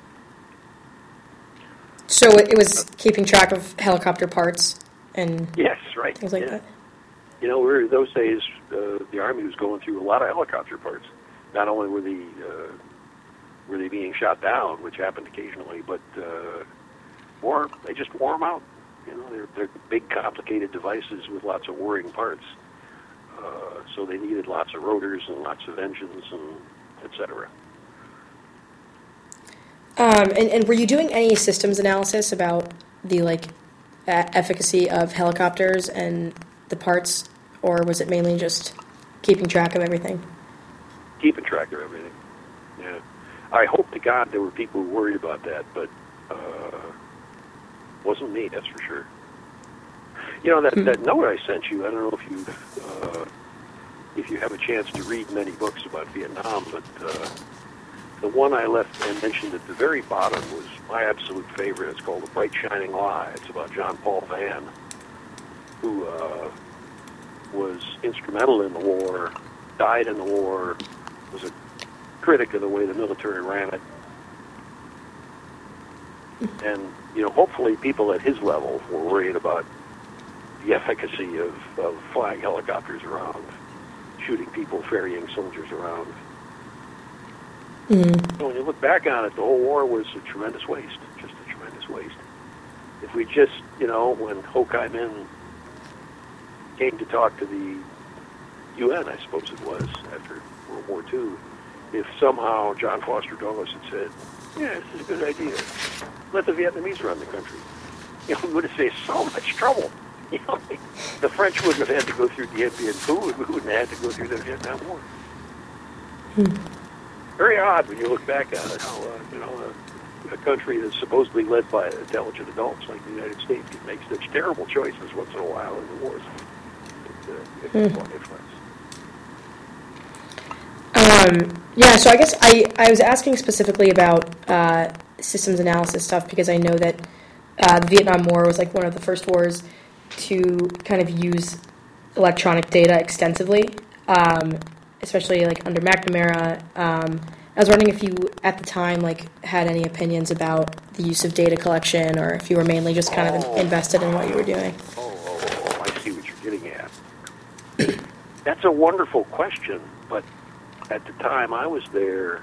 So it was keeping track of helicopter parts and yes, right, things like yeah. that. You know, we're, those days, uh, the Army was going through a lot of helicopter parts. Not only were they uh, were they being shot down, which happened occasionally, but uh, or they just wore them out. You know, they're they're big, complicated devices with lots of whirring parts. Uh, so they needed lots of rotors and lots of engines and et cetera. Um, and, and were you doing any systems analysis about the like a- efficacy of helicopters and the parts, or was it mainly just keeping track of everything? Keeping track of everything. Yeah. I hope to God there were people who worried about that, but uh, wasn't me. That's for sure. You know, that, that note I sent you, I don't know if you uh, if you have a chance to read many books about Vietnam, but uh, the one I left and mentioned at the very bottom was my absolute favorite. It's called The Bright Shining Lie. It's about John Paul Vann, who uh, was instrumental in the war, died in the war, was a critic of the way the military ran it. And, you know, hopefully people at his level were worried about the efficacy of, of flying helicopters around, shooting people, ferrying soldiers around. Mm-hmm. So when you look back on it, the whole war was a tremendous waste, just a tremendous waste. If we just, you know, when Ho Chi Minh came to talk to the U N, I suppose it was, after World War Two, if somehow John Foster Dulles had said, yeah, this is a good idea, let the Vietnamese run the country, you know, we would have saved so much trouble. You know, the French wouldn't have had to go through Dien Bien Phu, we wouldn't have had to go through the Vietnam War. Hmm. Very odd when you look back at it, how, uh, you know, a, a country that's supposedly led by intelligent adults like the United States can make such terrible choices once in a while in the wars. It, uh, it Hmm. makes a lot of difference. Um, yeah, so I guess I, I was asking specifically about uh, systems analysis stuff because I know that uh, the Vietnam War was like one of the first wars to kind of use electronic data extensively, um, especially like under McNamara. Um, I was wondering if you, at the time, like had any opinions about the use of data collection, or if you were mainly just kind of Oh. invested in what you were doing. Oh, oh, oh, I see what you're getting at. That's a wonderful question, but at the time I was there,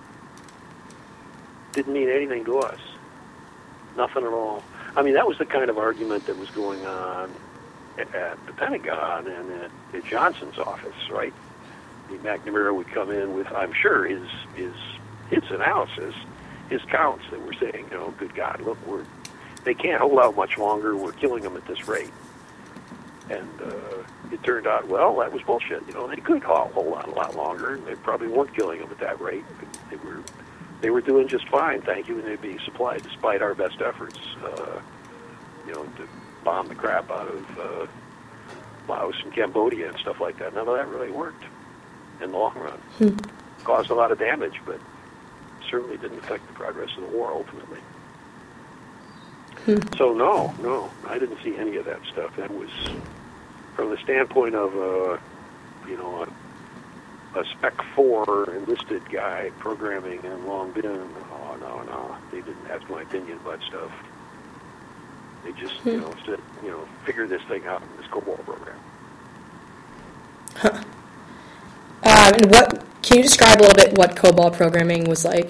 didn't mean anything to us. Nothing at all. I mean, that was the kind of argument that was going on at, at the Pentagon and at, at Johnson's office, right? The McNamara would come in with, I'm sure, his his his analysis, his counts that were saying, you know, good God, look, we're they can't hold out much longer. We're killing them at this rate. And uh, it turned out, well, that was bullshit. You know, they could hold, hold on a lot longer, and they probably weren't killing them at that rate. They were they were doing just fine, thank you, and they'd be supplied despite our best efforts, uh, you know, to bomb the crap out of uh, Laos and Cambodia and stuff like that. None of that really worked. in the long run. Hmm. Caused a lot of damage, but certainly didn't affect the progress of the war ultimately. Hmm. So no, no, I didn't see any of that stuff. That was from the standpoint of a, you know, a, a Spec Four enlisted guy programming in Long Bin. Oh no, no, they didn't ask my opinion about stuff. They just, Hmm. you know, said, you know, figure this thing out in this COBOL program. Huh. Um, and what can you describe a little bit what COBOL programming was like?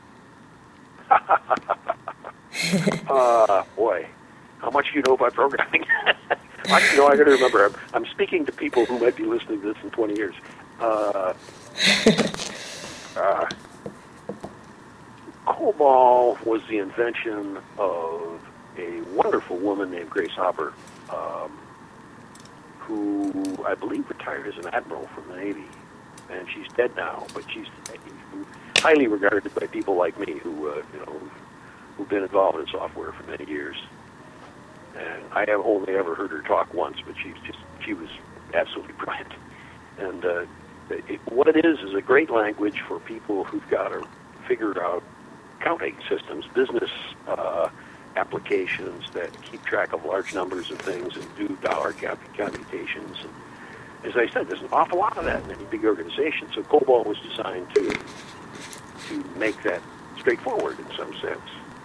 uh, boy, how much do you know about programming? I, you know, I got to remember, I'm, I'm speaking to people who might be listening to this in twenty years. Uh, uh, COBOL was the invention of a wonderful woman named Grace Hopper, um, who I believe retired as an admiral from the Navy, and she's dead now, but she's highly regarded by people like me who, uh, you know, who've been involved in software for many years. And I have only ever heard her talk once, but she's just, she was absolutely brilliant. And uh, it, what it is is a great language for people who've got to figure out accounting systems, business uh, applications that keep track of large numbers of things and do dollar cap- computations. And as I said, there's an awful lot of that in any big organization. So COBOL was designed to to make that straightforward in some sense.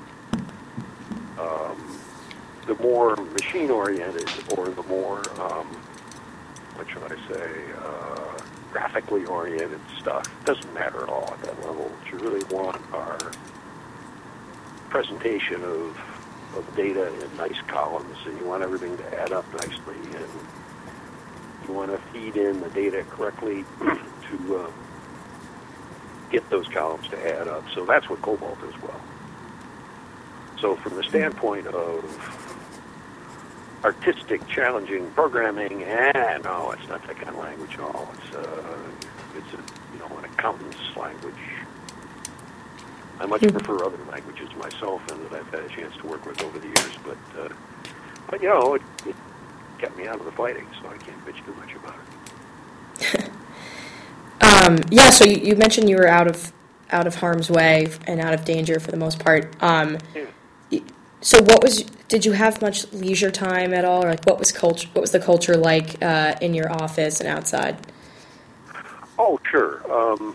Um, the more machine-oriented or the more, um, what should I say, uh, graphically oriented stuff doesn't matter at all at that level. What you really want are presentation of, of data in nice columns, and you want everything to add up nicely, and you want to feed in the data correctly to uh, get those columns to add up. So that's what COBOL does well. So from the standpoint of artistic, challenging programming, and no, it's not that kind of language at all. It's uh, it's a, you know, an accountant's language. I much Mm-hmm. prefer other languages myself, and that I've had a chance to work with over the years. But uh, but you know, it, it kept me out of the fighting, so I can't bitch too much about it. Um, yeah, so you, you mentioned you were out of out of harm's way and out of danger for the most part. Um, Yeah. so what was did you have much leisure time at all, or like what was culture what was the culture like uh, in your office and outside? Oh, sure. Um,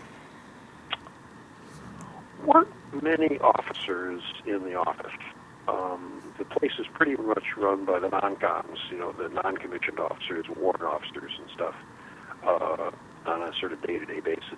weren't many officers in the office. Um, the place is pretty much run by the non-coms, you know, the non-commissioned officers, warrant officers and stuff, uh, on a sort of day-to-day basis.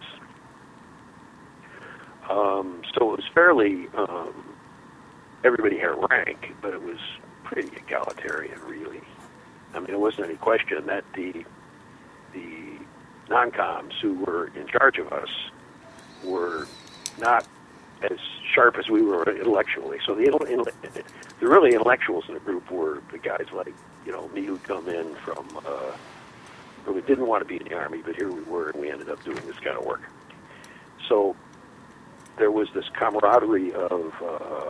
Um, so it was fairly, um, everybody had a rank, but it was pretty egalitarian, really. I mean, there wasn't any question that the the non-coms who were in charge of us were not as sharp as we were intellectually. So the the really intellectuals in the group were the guys like, you know, me who'd come in from, uh, really didn't want to be in the Army, but here we were, and we ended up doing this kind of work. So there was this camaraderie of uh,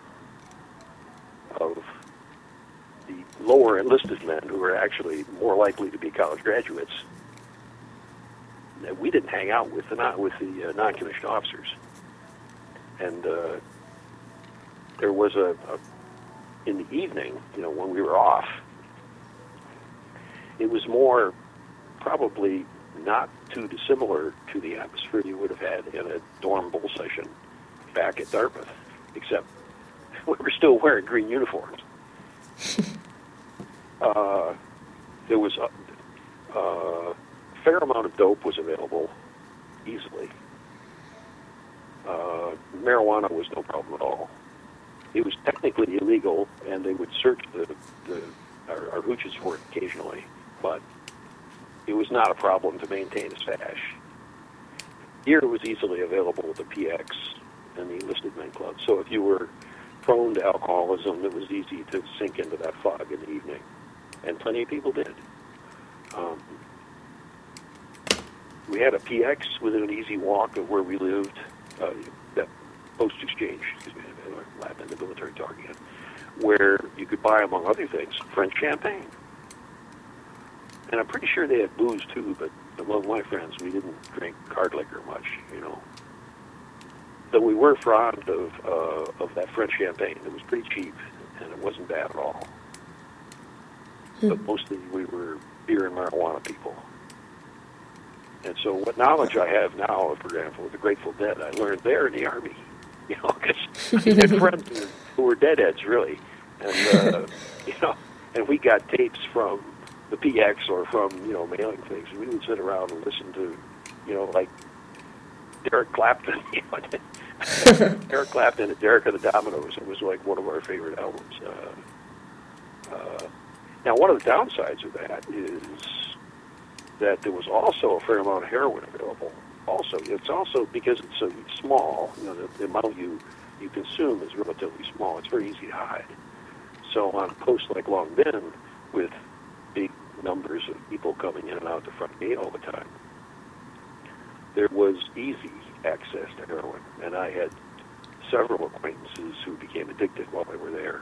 of the lower enlisted men who were actually more likely to be college graduates. We didn't hang out with the non, with the uh, non-commissioned officers, and uh, there was a, a in the evening, you know, when we were off, it was more probably not too dissimilar to the atmosphere you would have had in a dorm bull session back at Dartmouth, except we were still wearing green uniforms. uh, there was a, a fair amount of dope was available easily. Uh, marijuana was no problem at all. It was technically illegal, and they would search the, the our, our hooches for it occasionally, but it was not a problem to maintain a stash. Here it was easily available at the P X and the enlisted men club. So if you were prone to alcoholism, it was easy to sink into that fog in the evening, and plenty of people did. Um, we had a P X within an easy walk of where we lived, uh, that post exchange, excuse me, I'm laughing at the military talk again, where you could buy, among other things, French champagne. and I'm pretty sure they had booze too, but among my friends, we didn't drink hard liquor much, you know. Though we were fond of uh, of that French champagne. It was pretty cheap, and it wasn't bad at all. Hmm. But mostly we were beer and marijuana people. And so what knowledge I have now, for example, of the Grateful Dead, I learned there in the Army. You know, because I had friends who were deadheads, really. And, uh, you know, and we got tapes from the P X or from, you know, mailing things. We would sit around and listen to, you know, like Derek Clapton. You know, Eric Clapton and Derek of the Dominoes. It was like one of our favorite albums. Uh, uh, now, one of the downsides of that is that there was also a fair amount of heroin available. Also, it's also because it's so small. You know, the, the amount you you consume is relatively small. It's very easy to hide. So on posts like Long Binh, with big numbers of people coming in and out the front gate all the time, there was easy access to heroin, and I had several acquaintances who became addicted while they were there.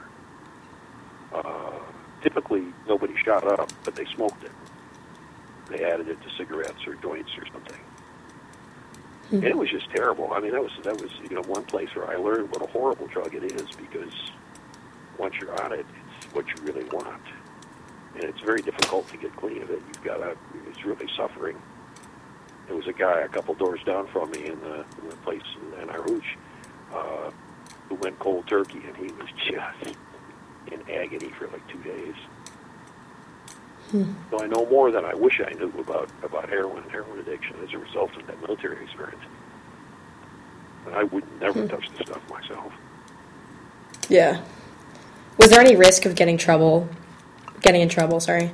Uh, typically, nobody shot up, but they smoked it. They added it to cigarettes or joints or something. Mm-hmm. And it was just terrible. I mean, that was that was you know one place where I learned what a horrible drug it is, because once you're on it, it's what you really want, and it's very difficult to get clean of it. You've got to, it's really suffering. There was a guy a couple doors down from me in the, in the place in Arhooch uh, who went cold turkey, and he was just in agony for like two days. Hmm. So I know more than I wish I knew about, about heroin and heroin addiction as a result of that military experience. And I would never hmm. touch the stuff myself. Yeah. Was there any risk of getting trouble, getting in trouble, sorry?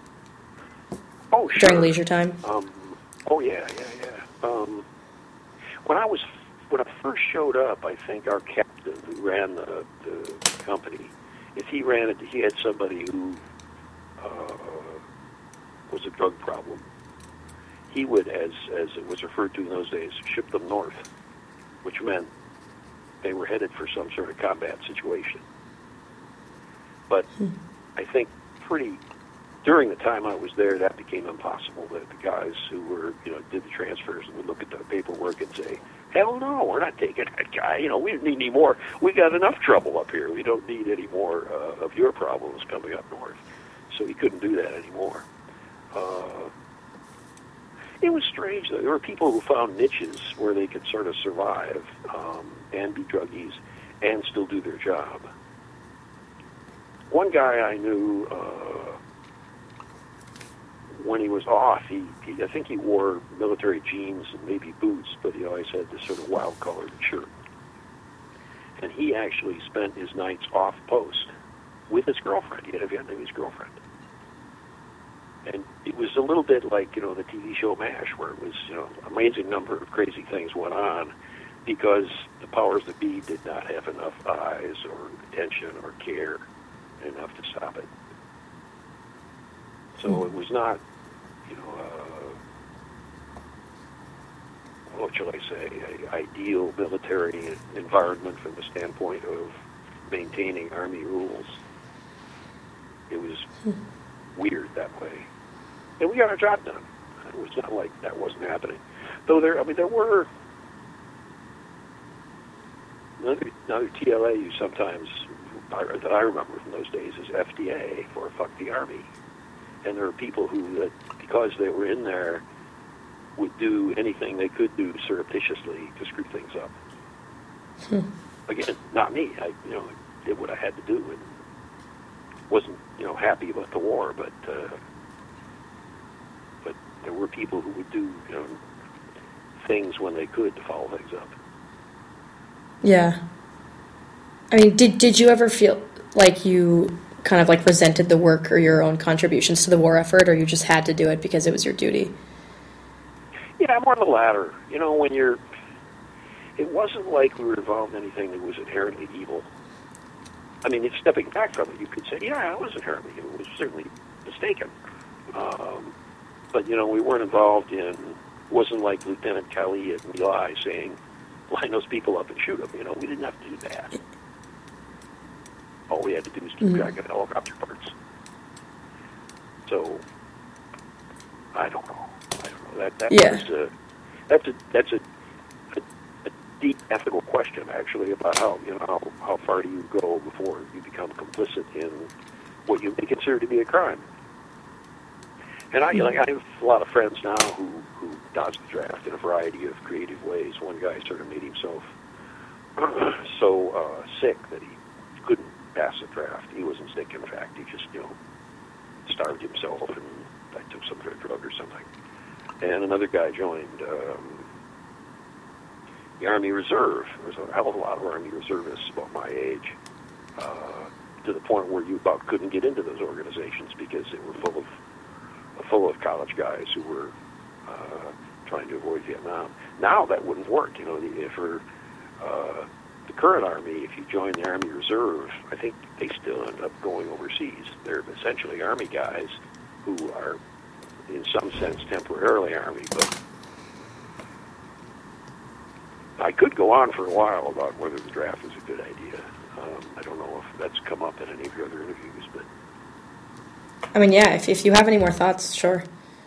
Oh, sure. During leisure time? Um, oh, yeah, yeah, yeah. Um, when I was, when I first showed up, I think our captain who ran the, the company, if he ran it, he had somebody who uh, was a drug problem. He would, as as it was referred to in those days, ship them north, which meant they were headed for some sort of combat situation. But hmm. I think pretty during the time I was there, that became impossible. That the guys who were, you know, did the transfers and would look at the paperwork and say, "Hell no, we're not taking that guy. You know, we don't need any more. We got enough trouble up here. We don't need any more uh, of your problems coming up north." So he couldn't do that anymore. Uh, it was strange, though. There were people who found niches where they could sort of survive um, and be druggies and still do their job. One guy I knew, uh, when he was off, he, he I think he wore military jeans and maybe boots, but he always had this sort of wild-colored shirt. And he actually spent his nights off post with his girlfriend. He had a Vietnamese girlfriend. And it was a little bit like, you know, the T V show MASH, where it was, you know, amazing number of crazy things went on because the powers that be did not have enough eyes or attention or care enough to stop it. So mm-hmm. it was not, you know, uh, what shall I say, an ideal military environment from the standpoint of maintaining Army rules. It was mm-hmm. weird that way. And we got our job done. It was not like that wasn't happening. Though there, I mean, there were another, another T L A you sometimes, that I remember from those days, is F D A, for Fuck the Army. And there were people who, that because they were in there, would do anything they could do surreptitiously to screw things up. Hmm. Again, not me. I, you know, did what I had to do and wasn't, you know, happy about the war, but uh, but there were people who would do, you know, things when they could to follow things up. Yeah. I mean, did did you ever feel like you kind of like resented the work or your own contributions to the war effort, or you just had to do it because it was your duty? Yeah, more the latter. You know, when you're, it wasn't like we were involved in anything that was inherently evil. I mean, if stepping back from it, you could say, yeah, it was inherently evil. It was certainly mistaken. Um, but, you know, we weren't involved in, it wasn't like Lieutenant Kali at My Lai saying, line those people up and shoot them. You know, we didn't have to do that. All we had to do was keep mm-hmm. track of helicopter parts. So, I don't know. I don't know. That that Yeah. was a, that's a that's a, a, a deep ethical question, actually, about how you know how, how far do you go before you become complicit in what you may consider to be a crime. And I, like, I have a lot of friends now who who dodge the draft in a variety of creative ways. One guy sort of made himself so uh, sick that he couldn't pass the draft. He wasn't sick, in fact. He just, you know, starved himself and I took some drug or something. And another guy joined um, the Army Reserve. There was a hell of a lot of Army Reservists about my age, uh, to the point where you about couldn't get into those organizations because they were full of full of college guys who were uh, trying to avoid Vietnam. Now that wouldn't work. You know, the, for uh, the current Army, if you join the Army Reserve, I think they still end up going overseas. They're essentially Army guys who are, in some sense, temporarily Army. But I could go on for a while about whether the draft is a good idea. Um, I don't know if that's come up in any of your other interviews, but I mean, yeah, if, if you have any more thoughts, sure.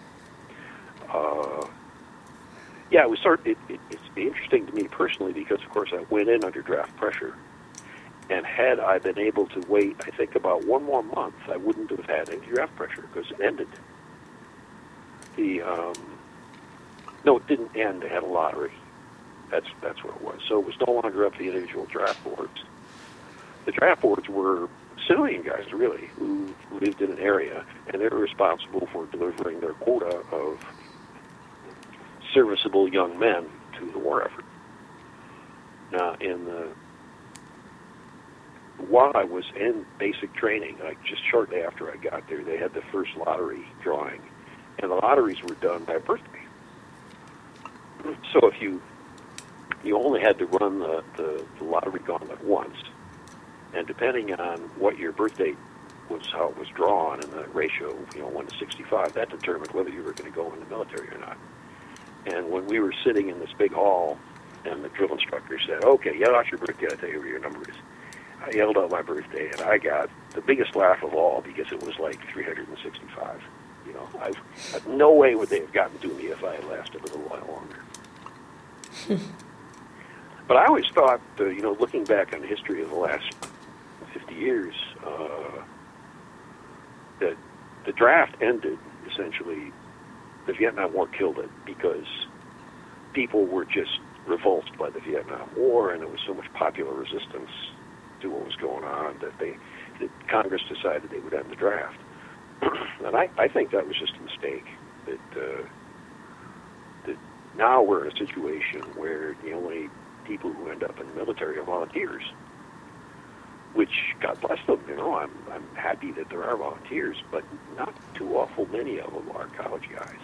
Uh, yeah, it was sort of, it, it, it's interesting to me personally because, of course, I went in under draft pressure. And had I been able to wait, I think, about one more month, I wouldn't have had any draft pressure because it ended. The um, No, it didn't end. They had a lottery. That's, that's what it was. So it was no longer up to the individual draft boards. The draft boards were civilian guys, really, who lived in an area, and they were responsible for delivering their quota of serviceable young men to the war effort. Now, in the while I was in basic training, like just shortly after I got there, they had the first lottery drawing, and the lotteries were done by birthday. So if you you only had to run the, the, the lottery gauntlet once. And depending on what your birth date was, how it was drawn, and the ratio, you know, one to sixty-five, that determined whether you were going to go in the military or not. And when we were sitting in this big hall, and the drill instructor said, "Okay, yell out your birthday, I'll tell you what your number is." I yelled out my birthday, and I got the biggest laugh of all because it was like three hundred sixty-five. You know, I've, no way would they have gotten to me if I had lasted a little while longer. But I always thought, uh, you know, looking back on the history of the last fifty years, uh, that the draft ended, essentially, the Vietnam War killed it because people were just repulsed by the Vietnam War, and there was so much popular resistance to what was going on that they, that Congress decided they would end the draft. And I, I think that was just a mistake. That, uh, that now we're in a situation where the only people who end up in the military are volunteers, which, God bless them, you know, I'm I'm happy that there are volunteers, but not too awful many of them are college guys.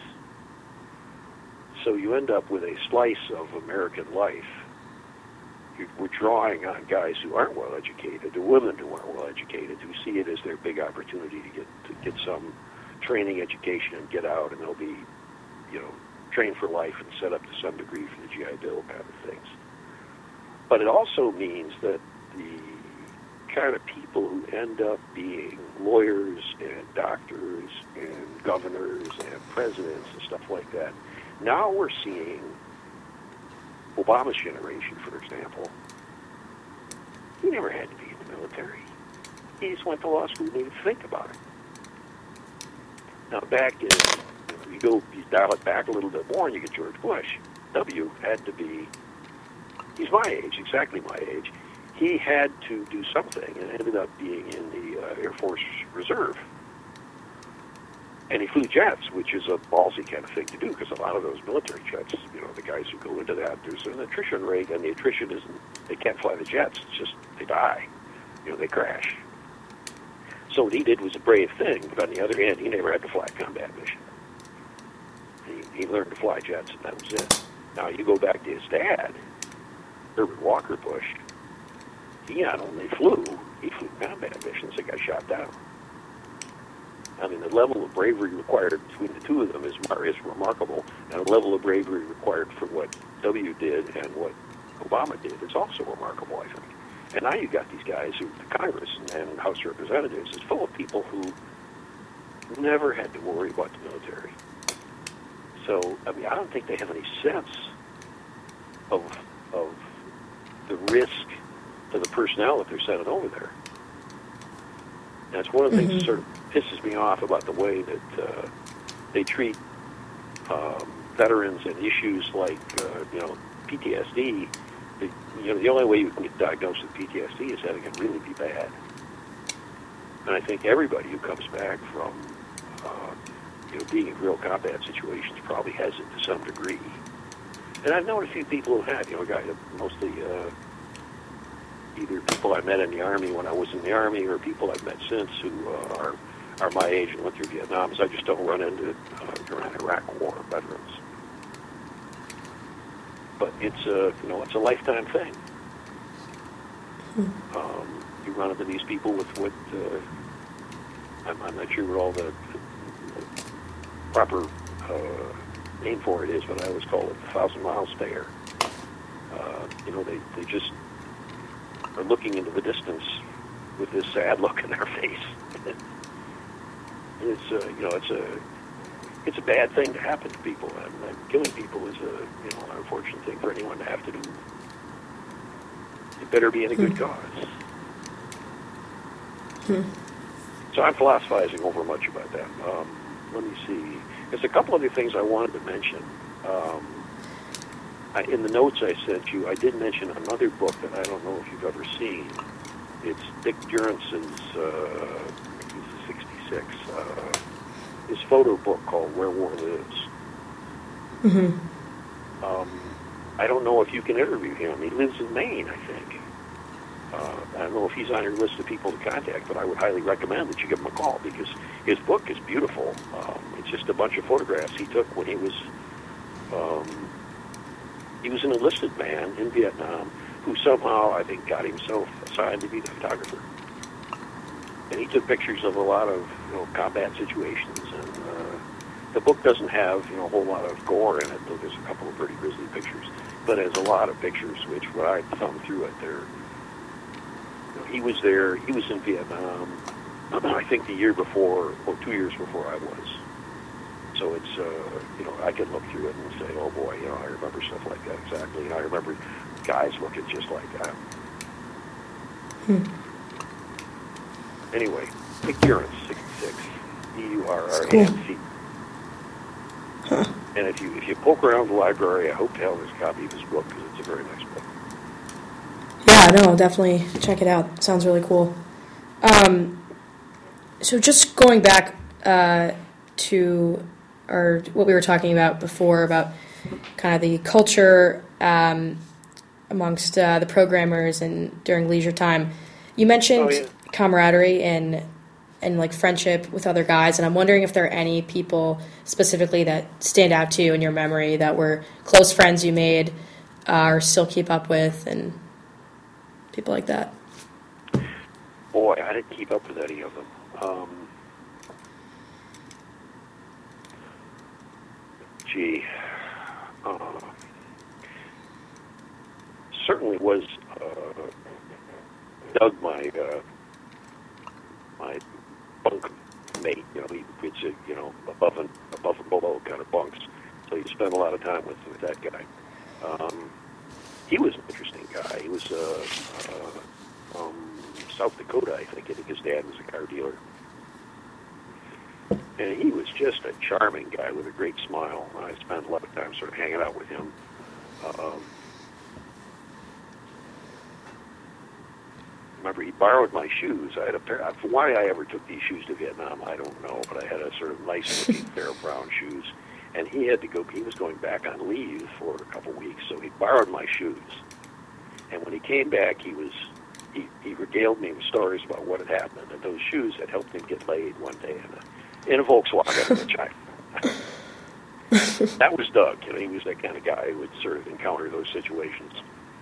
So you end up with a slice of American life. You're, we're drawing on guys who aren't well educated, or women who aren't well educated, who see it as their big opportunity to get to get some training, education, and get out, and they'll be, you know, trained for life and set up to some degree for the G I Bill kind of things. But it also means that the kind of people who end up being lawyers and doctors and governors and presidents and stuff like that, now we're seeing Obama's generation, for example. He never had to be in the military. He just went to law school and didn't even think about it. Now back in, you go, you dial it back a little bit more and you get George Bush. W had to be, he's my age, exactly my age. He had to do something and ended up being in the uh, Air Force Reserve. And he flew jets, which is a ballsy kind of thing to do, because a lot of those military jets, you know, the guys who go into that, there's an attrition rate, and the attrition isn't, they can't fly the jets, it's just, they die. You know, they crash. So what he did was a brave thing, but on the other hand, he never had to fly a combat mission. He, he learned to fly jets, and that was it. Now, you go back to his dad, Herbert Walker Bush, he not only flew, he flew combat missions that got shot down. I mean, the level of bravery required between the two of them is, is remarkable, and the level of bravery required for what W did and what Obama did is also remarkable, I think. And now you've got these guys who, the Congress and House of Representatives is full of people who never had to worry about the military. So, I mean, I don't think they have any sense of of the risk to the personnel that they're sending over there. And that's one of the mm-hmm. things that sort of pisses me off about the way that uh, they treat um, veterans and issues like, uh, you know, P T S D. The, you know, the only way you can get diagnosed with P T S D is having it really be bad. And I think everybody who comes back from, uh, you know, being in real combat situations probably has it to some degree. And I've known a few people who had, you know, guys, mostly uh, either people I met in the Army when I was in the Army or people I've met since who uh, are are my age and went through Vietnam, because I just don't run into uh, during Iraq War veterans. But it's a, you know, it's a lifetime thing. Hmm. Um, you run into these people with what, uh, I'm, I'm not sure what all the, the proper uh, name for it is, but I always call it the thousand mile stare. Uh, you know, they, they just are looking into the distance with this sad look in their face. It's uh, you know, it's a it's a bad thing to happen to people, and, and killing people is a, you know, an unfortunate thing for anyone to have to do. It better be in a good cause. Hmm. So I'm philosophizing over much about that. Um, let me see. There's a couple other things I wanted to mention. Um, I, in the notes I sent you, I did mention another book that I don't know if you've ever seen. It's Dick Jurgensen's, uh, he's sixty-six, uh, his photo book called Where War Lives. Mm-hmm. Um, I don't know if you can interview him. He lives in Maine, I think. Uh, I don't know if he's on your list of people to contact, but I would highly recommend that you give him a call, because his book is beautiful. Um, it's just a bunch of photographs he took when he was um, he was an enlisted man in Vietnam who somehow, I think, got himself assigned to be the photographer. And he took pictures of a lot of, you know, combat situations. And uh, the book doesn't have, you know, a whole lot of gore in it, though there's a couple of pretty grisly pictures. But it has a lot of pictures, which when I thumbed through it, there, you know, he was there. He was in Vietnam, I think the year before, or two years before I was. So it's, uh, you know, I could look through it and say, oh boy, you know, I remember stuff like that exactly. And I remember guys looking just like that. Hmm. Anyway, Dick Jurgens, sixty-six, D U R R A N C. Huh. And if you if you poke around the library, I hope to have this copy of his book, because it's a very nice book. Yeah, no, I'll definitely check it out. Sounds really cool. Um, so just going back uh, to or what we were talking about before about kind of the culture um, amongst uh, the programmers and during leisure time. You mentioned oh, yeah. camaraderie and and like friendship with other guys, and I'm wondering if there are any people specifically that stand out to you in your memory that were close friends you made uh, or still keep up with, and people like that. Boy, I didn't keep up with any of them. Um, Gee, uh, certainly was uh, Doug, my uh, my bunk mate. You know, he, it's a, you know, above and above and below kind of bunks. So you spend a lot of time with, with that guy. Um, he was an interesting guy. He was uh, uh, from South Dakota, I think. I think his dad was a car dealer. And he was just a charming guy with a great smile. I spent a lot of time sort of hanging out with him. Um, remember, he borrowed my shoes. I had a pair. Why I ever took these shoes to Vietnam, I don't know. But I had a sort of nice-looking pair of brown shoes. And he had to go. He was going back on leave for a couple weeks, so he borrowed my shoes. And when he came back, he was he, he regaled me with stories about what had happened. And those shoes had helped him get laid one day in a in a Volkswagen, which I, that was Doug. You know, he was that kind of guy who would sort of encounter those situations.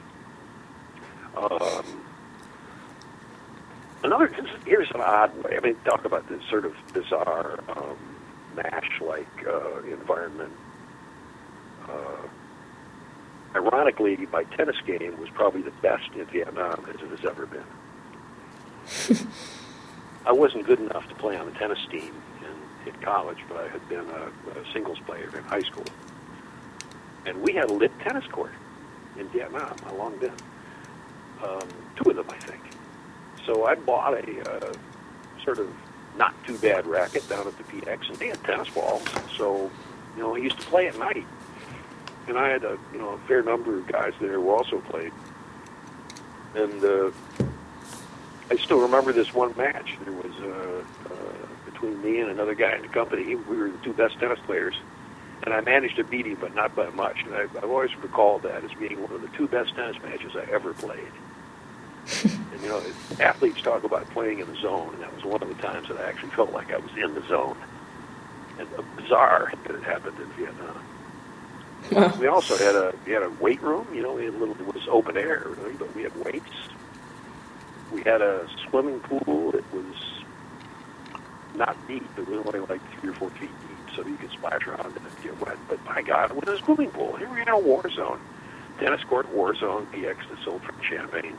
Um, another, here's an odd way. I mean, talk about this sort of bizarre um, MASH-like uh, environment. Uh, ironically, my tennis game was probably the best in Vietnam as it has ever been. I wasn't good enough to play on the tennis team. in college, but I had been a, a singles player in high school. And we had a lit tennis court in Vietnam. How long been? Um, two of them, I think. So I bought a uh, sort of not too bad racket down at the P X, and they had tennis balls. So, you know, I used to play at night. And I had a, you know, a fair number of guys there who also played. And uh, I still remember this one match. There was uh, uh, between me and another guy in the company. We were the two best tennis players. And I managed to beat him, but not by much. And I, I've always recalled that as being one of the two best tennis matches I ever played. And, you know, athletes talk about playing in the zone, and that was one of the times that I actually felt like I was in the zone. And a bizarre that had happened in Vietnam. Wow. We also had a we had a weight room. You know, we had a little. It was open air, really, but we had weights. We had a swimming pool. It was not deep. It was only like three or four feet deep, so you could splash around and get wet. But my God, it was a swimming pool. Here we were in a war zone, tennis court war zone. P X that sold from Champagne.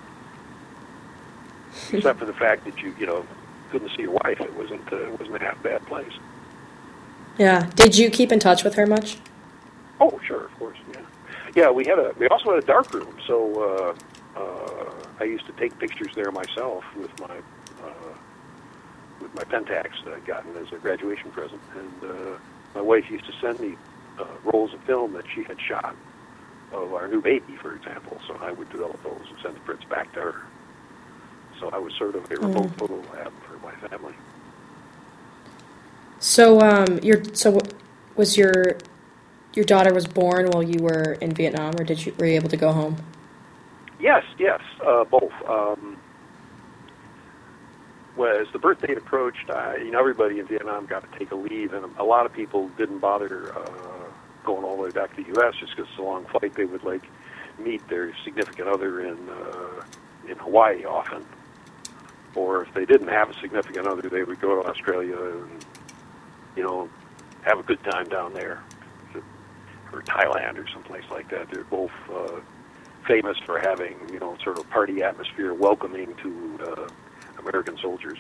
Except for the fact that you you know couldn't see your wife. It wasn't uh, it wasn't a half bad place. Yeah. Did you keep in touch with her much? Oh, sure, of course, yeah. Yeah, we had a. We also had a dark room, so uh, uh, I used to take pictures there myself with my uh, with my Pentax that I'd gotten as a graduation present, and uh, my wife used to send me uh, rolls of film that she had shot of our new baby, for example. So I would develop those and send the prints back to her. So I was sort of a remote Mm. photo lab for my family. So, um, your so was your your daughter was born while you were in Vietnam, or did you were you able to go home? Yes, yes, uh, both. Um, well, as the birth date approached, I, you know, everybody in Vietnam got to take a leave, and a lot of people didn't bother uh, going all the way back to the U S just because it's a long flight. They would like meet their significant other in uh, in Hawaii often, or if they didn't have a significant other, they would go to Australia and you know have a good time down there, or Thailand or someplace like that. They're both uh, famous for having, you know, sort of party atmosphere, welcoming to uh, American soldiers.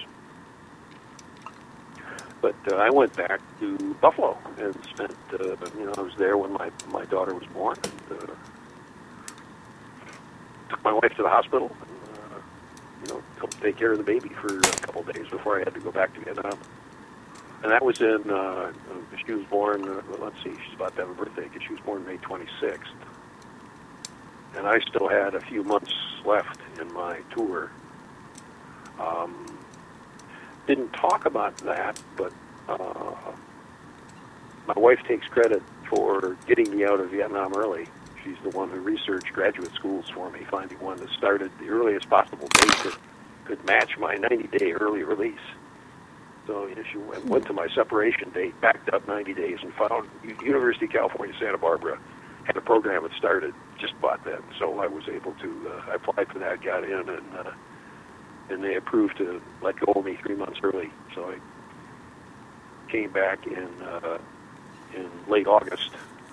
But uh, I went back to Buffalo and spent, uh, you know, I was there when my, my daughter was born. And, uh, took my wife to the hospital, and, uh, you know, helped take care of the baby for a couple of days before I had to go back to Vietnam. And that was in, uh, she was born, uh, well, let's see, she's about to have a birthday, because she was born May twenty-sixth. And I still had a few months left in my tour. Um, didn't talk about that, but uh, my wife takes credit for getting me out of Vietnam early. She's the one who researched graduate schools for me, finding one that started the earliest possible date that could match my ninety-day early release. So you know, she went, went to my separation date, backed up ninety days, and found University of California, Santa Barbara had a program that started just about then. So I was able to, uh, I applied for that, got in, and uh, and they approved to let go of me three months early. So I came back in uh, in late August,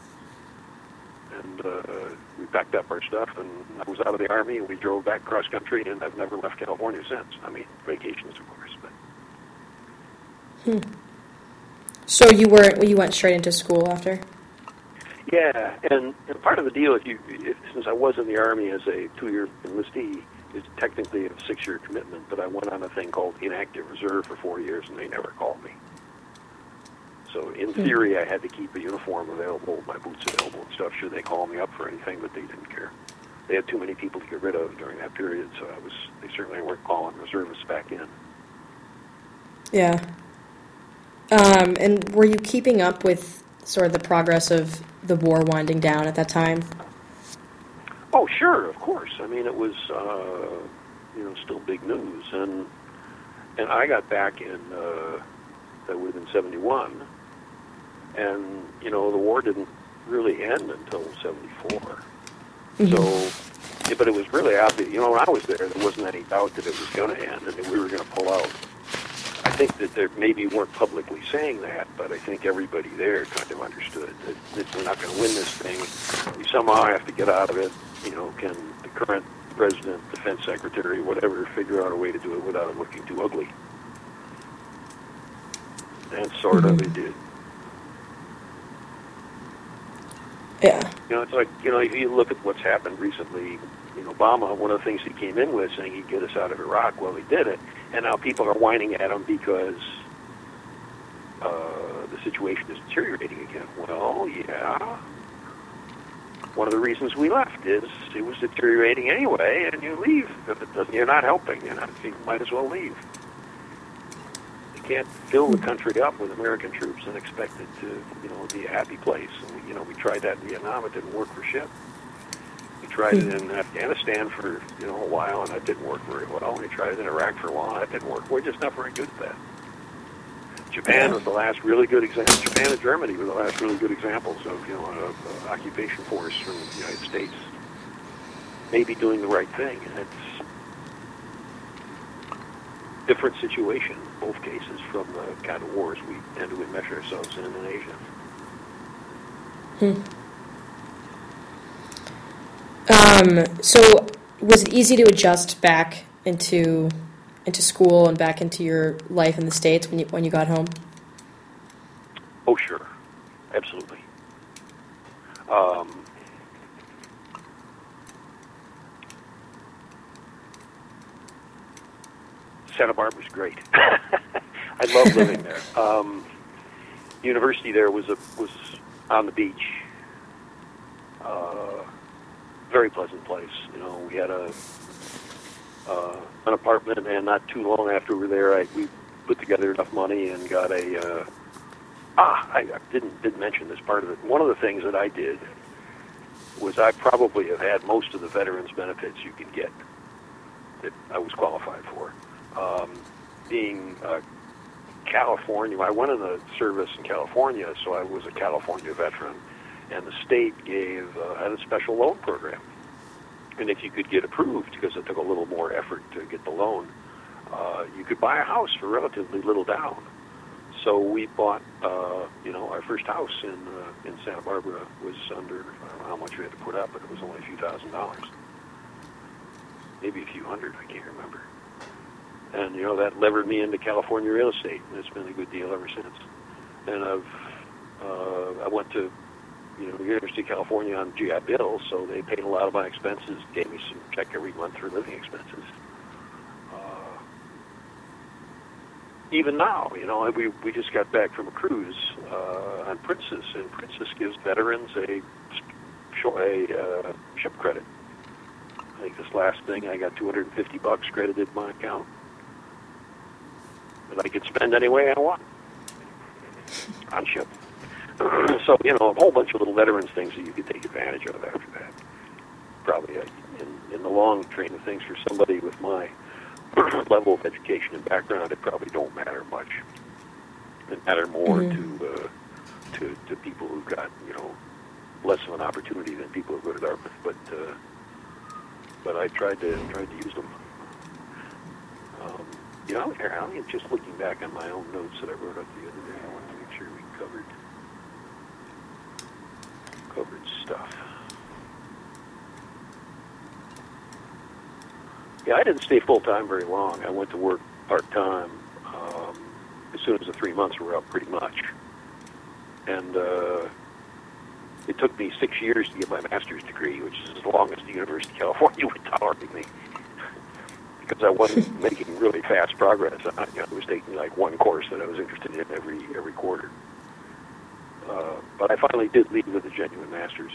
and uh, we packed up our stuff, and I was out of the Army, and we drove back cross country, and I've never left California since. I mean, vacations, of course, but. Hmm. So you were you went straight into school after? Yeah, and, and part of the deal, if you, if, since I was in the Army as a two-year enlistee, is technically a six-year commitment, but I went on a thing called inactive reserve for four years, and they never called me. So in Hmm. theory, I had to keep a uniform available, my boots available and stuff, should they call me up for anything, but they didn't care. They had too many people to get rid of during that period, so I was they certainly weren't calling reservists back in. Yeah. Um, and were you keeping up with sort of the progress of the war winding down at that time? Oh, sure, of course. I mean, it was, uh, you know, still big news. And and I got back in, uh, within seventy-one. And, you know, the war didn't really end until seventy-four. Mm-hmm. So, yeah, but it was really obvious. You know, when I was there, there wasn't any doubt that it was going to end and that we were going to pull out. I think that they maybe weren't publicly saying that, but I think everybody there kind of understood that, that we're not going to win this thing. We somehow have to get out of it. You know, can the current president, defense secretary, whatever, figure out a way to do it without it looking too ugly? and sort mm-hmm. of it did. Yeah. You know, it's like, you know, if you look at what's happened recently, you know, Obama, one of the things he came in with saying he'd get us out of Iraq, well, he did it, and now people are whining at him because uh, the situation is deteriorating again. Well, yeah. One of the reasons we left is it was deteriorating anyway, and you leave. If it doesn't, you're not helping. You're not, you might as well leave. You can't fill the country up with American troops and expect it to, you know, be a happy place. And we, you know, we tried that in Vietnam. It didn't work for shit. We tried it in Afghanistan for, you know, a while, and that didn't work very well. We tried it in Iraq for a while, and that didn't work. We're just not very good at that. Japan was the last really good example. Japan and Germany were the last really good examples of, you know, of uh, occupation force from the United States maybe doing the right thing. And it's a different situation in both cases from the kind of wars we tend to enmesh ourselves in in Asia. Hmm. Um, so was it easy to adjust back into into school and back into your life in the States when you when you got home? Oh, sure. Absolutely. Um, Santa Barbara's great. I love living there. Um, university there was a, was on the beach. Uh, very pleasant place. You know, we had a uh, an apartment, and not too long after we were there, I, we put together enough money and got a. Uh, ah, I, I didn't didn't mention this part of it. One of the things that I did was I probably have had most of the veterans benefits you can get that I was qualified for. Um, being uh, California, I went in the service in California, so I was a California veteran, and the state gave uh, had a special loan program. And if you could get approved, because it took a little more effort to get the loan, uh, you could buy a house for relatively little down. So we bought, uh, you know, our first house in uh, in Santa Barbara was under, I don't know how much we had to put up, but it was only a few thousand dollars. Maybe a few hundred, I can't remember. And, you know, that levered me into California real estate, and it's been a good deal ever since. And I've, uh, I went to, you know, the University of California on G I Bill, so they paid a lot of my expenses, gave me some check every month for living expenses. Uh, even now, you know, we we just got back from a cruise uh, on Princess, and Princess gives veterans a, a uh, ship credit. I think this last thing, I got two hundred fifty bucks credited in my account that I could spend any way I want on ship. So, you know, a whole bunch of little veterans things that you could take advantage of after that. Probably uh, in, in the long train of things for somebody with my level of education and background, it probably don't matter much. It matter more mm-hmm. to, uh, to to people who've got, you know, less of an opportunity than people who go to Dartmouth. But uh, but I tried to tried to use them. Um, you know, I mean, just looking back on my own notes that I wrote up the other day, I wanted to make sure we covered. covered stuff. Yeah, I didn't stay full-time very long. I went to work part-time um, as soon as the three months were up, pretty much. And uh, it took me six years to get my master's degree, which is as long as the University of California would tolerate me, because I wasn't making really fast progress. I, you know, I was taking like one course that I was interested in every every quarter. Uh, but I finally did leave with a genuine master's.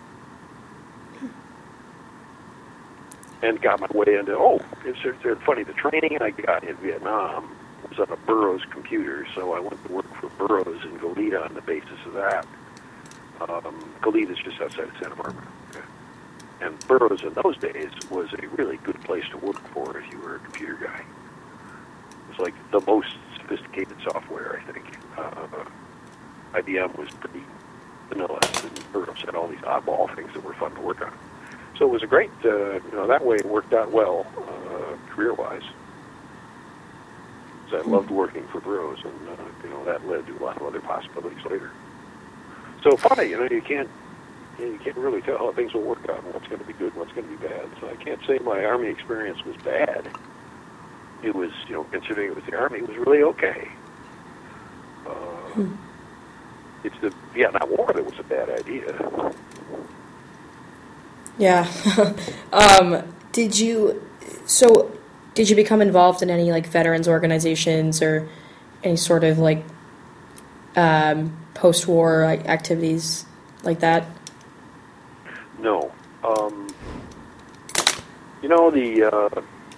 And got my way into, oh, it's, it's funny, the training I got in Vietnam was on a Burroughs computer, so I went to work for Burroughs in Goleta on the basis of that. Um, Goleta is just outside of Santa Barbara. Okay. And Burroughs in those days was a really good place to work for if you were a computer guy. It was like the most sophisticated software, I think. Uh, I B M was pretty vanilla, and Burroughs had all these oddball things that were fun to work on. So it was a great, uh, you know, that way it worked out well, uh, career-wise. So I loved working for Burroughs, and, uh, you know, that led to a lot of other possibilities later. So funny, you know, you can't, you, know, you can't really tell how things will work out and what's going to be good and what's going to be bad. So I can't say my Army experience was bad. It was, you know, considering it was the Army, it was really okay. Uh, hmm. It's the Vietnam War that was a bad idea. Yeah. um, did you, so did you become involved in any like veterans organizations or any sort of like um, post-war like, activities like that? No. Um, you know, the uh,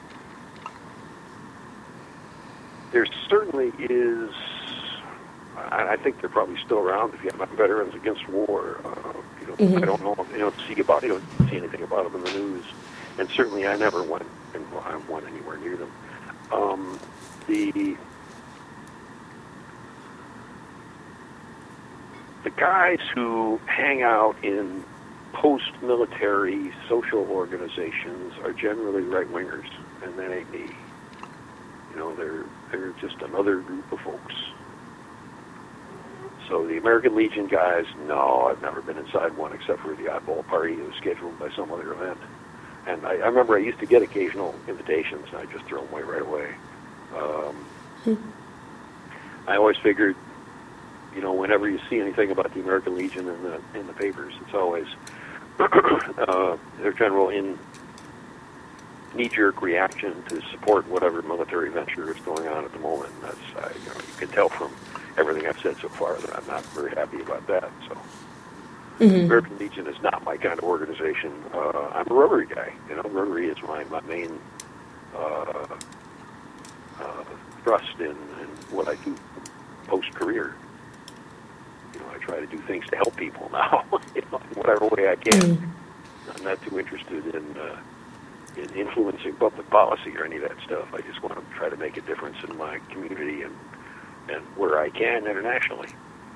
there certainly is, I, I think they're probably still around, the Vietnam Veterans Against War. Uh, you know, mm-hmm. I don't know, you don't see about, you don't see anything about them in the news, and certainly I never went, and I went anywhere near them. Um, the the guys who hang out in post-military social organizations are generally right-wingers, and that ain't me. You know, they're they're just another group of folks. So the American Legion guys, no, I've never been inside one except for the oddball party that was scheduled by some other event. And I, I remember I used to get occasional invitations, and I just throw them away right away. Um, hmm. I always figured, you know, whenever you see anything about the American Legion in the in the papers, it's always uh, their general in knee-jerk reaction to support whatever military venture is going on at the moment. And that's uh, you know, you can tell from everything I've said so far that I'm not very happy about that. So, mm-hmm. the American Legion is not my kind of organization. Uh, I'm a Rotary guy. You know, Rotary is my my main uh, uh, thrust in, in what I do post-career. You know, I try to do things to help people now, you know, in whatever way I can. Mm-hmm. I'm not too interested in uh, in influencing public policy or any of that stuff. I just want to try to make a difference in my community and and where I can internationally.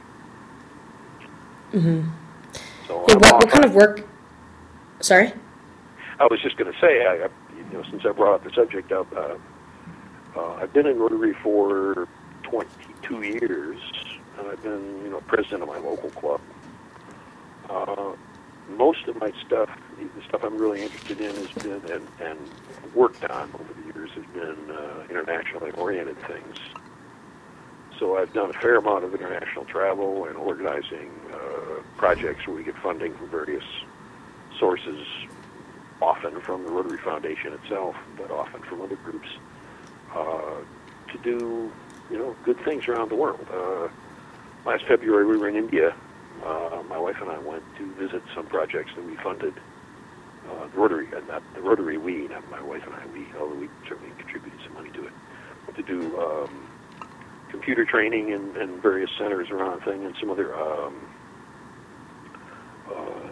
Mm-hmm. So yeah, what, what kind of work? Sorry? I was just going to say, I, I, you know, since I brought up the subject up, uh, uh, I've been in Rotary for twenty-two years, and I've been, you know, president of my local club. Uh, most of my stuff, the stuff I'm really interested in, has been and, and worked on over the years, has been uh, internationally oriented things. So I've done a fair amount of international travel and organizing uh, projects where we get funding from various sources, often from the Rotary Foundation itself, but often from other groups, uh, to do, you know, good things around the world. Uh, last February we were in India. Uh, my wife and I went to visit some projects that we funded. Uh, the Rotary, uh, not the Rotary, we, not my wife and I, we, although we certainly contributed some money to it, but to do um, computer training in, in various centers around thing and some other um, uh,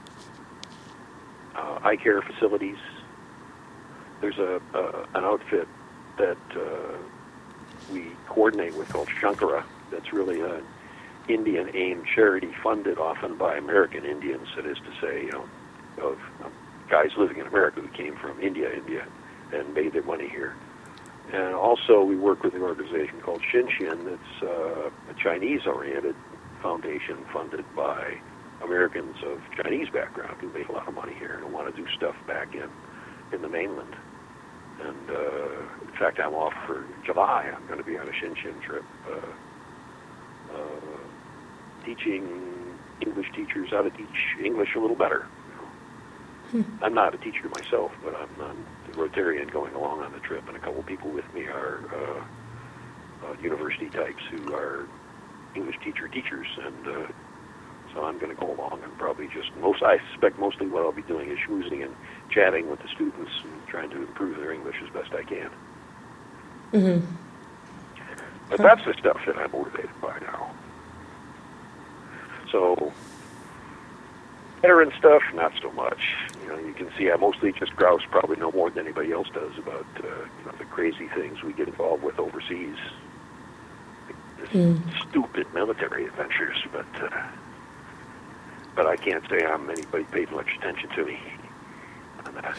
uh, eye care facilities. There's a uh, an outfit that uh, we coordinate with called Shankara. That's really an Indian-aimed charity funded often by American Indians. That is to say, you know, of um, guys living in America who came from India, India, and made their money here. And also we work with an organization called Shinshin that's uh, a Chinese-oriented foundation funded by Americans of Chinese background who make a lot of money here and want to do stuff back in, in the mainland. And uh, in fact, I'm off for July. I'm going to be on a Shinshin trip uh, uh, teaching English teachers how to teach English a little better. You know. Hmm. I'm not a teacher myself, but I'm, I'm the Rotarian going along on the trip, and a couple of people with me are uh, uh, university types who are English teacher teachers, and uh, so I'm going to go along and probably just most. I suspect mostly what I'll be doing is schmoozing and chatting with the students and trying to improve their English as best I can. Mm-hmm. But that's the stuff that I'm motivated by now. So veteran stuff, not so much. You know, you can see I mostly just grouse probably no more than anybody else does about uh, you know, the crazy things we get involved with overseas. This mm. stupid military adventures, but uh, but I can't say I'm anybody paid much attention to me on that.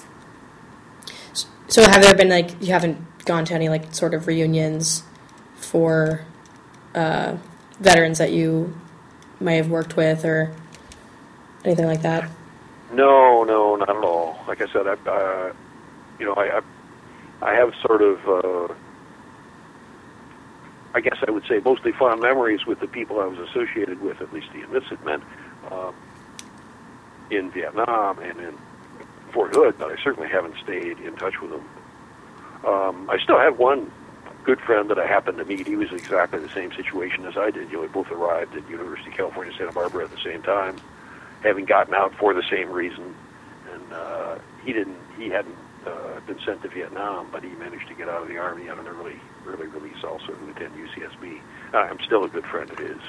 So have there been, like, you haven't gone to any, like, sort of reunions for uh, veterans that you may have worked with or anything like that? No, no, not at all. Like I said, I, uh, you know, I, I, I have sort of uh, I guess I would say mostly fond memories with the people I was associated with, at least the enlisted men, uh, in Vietnam and in Fort Hood, but I certainly haven't stayed in touch with them. Um, I still have one good friend that I happened to meet. He was exactly the same situation as I did. You know, we both arrived at University of California, Santa Barbara at the same time, having gotten out for the same reason. And uh, he didn't, he hadn't uh, been sent to Vietnam, but he managed to get out of the Army on an early, early release also to attend U C S B. Uh, I'm still a good friend of his.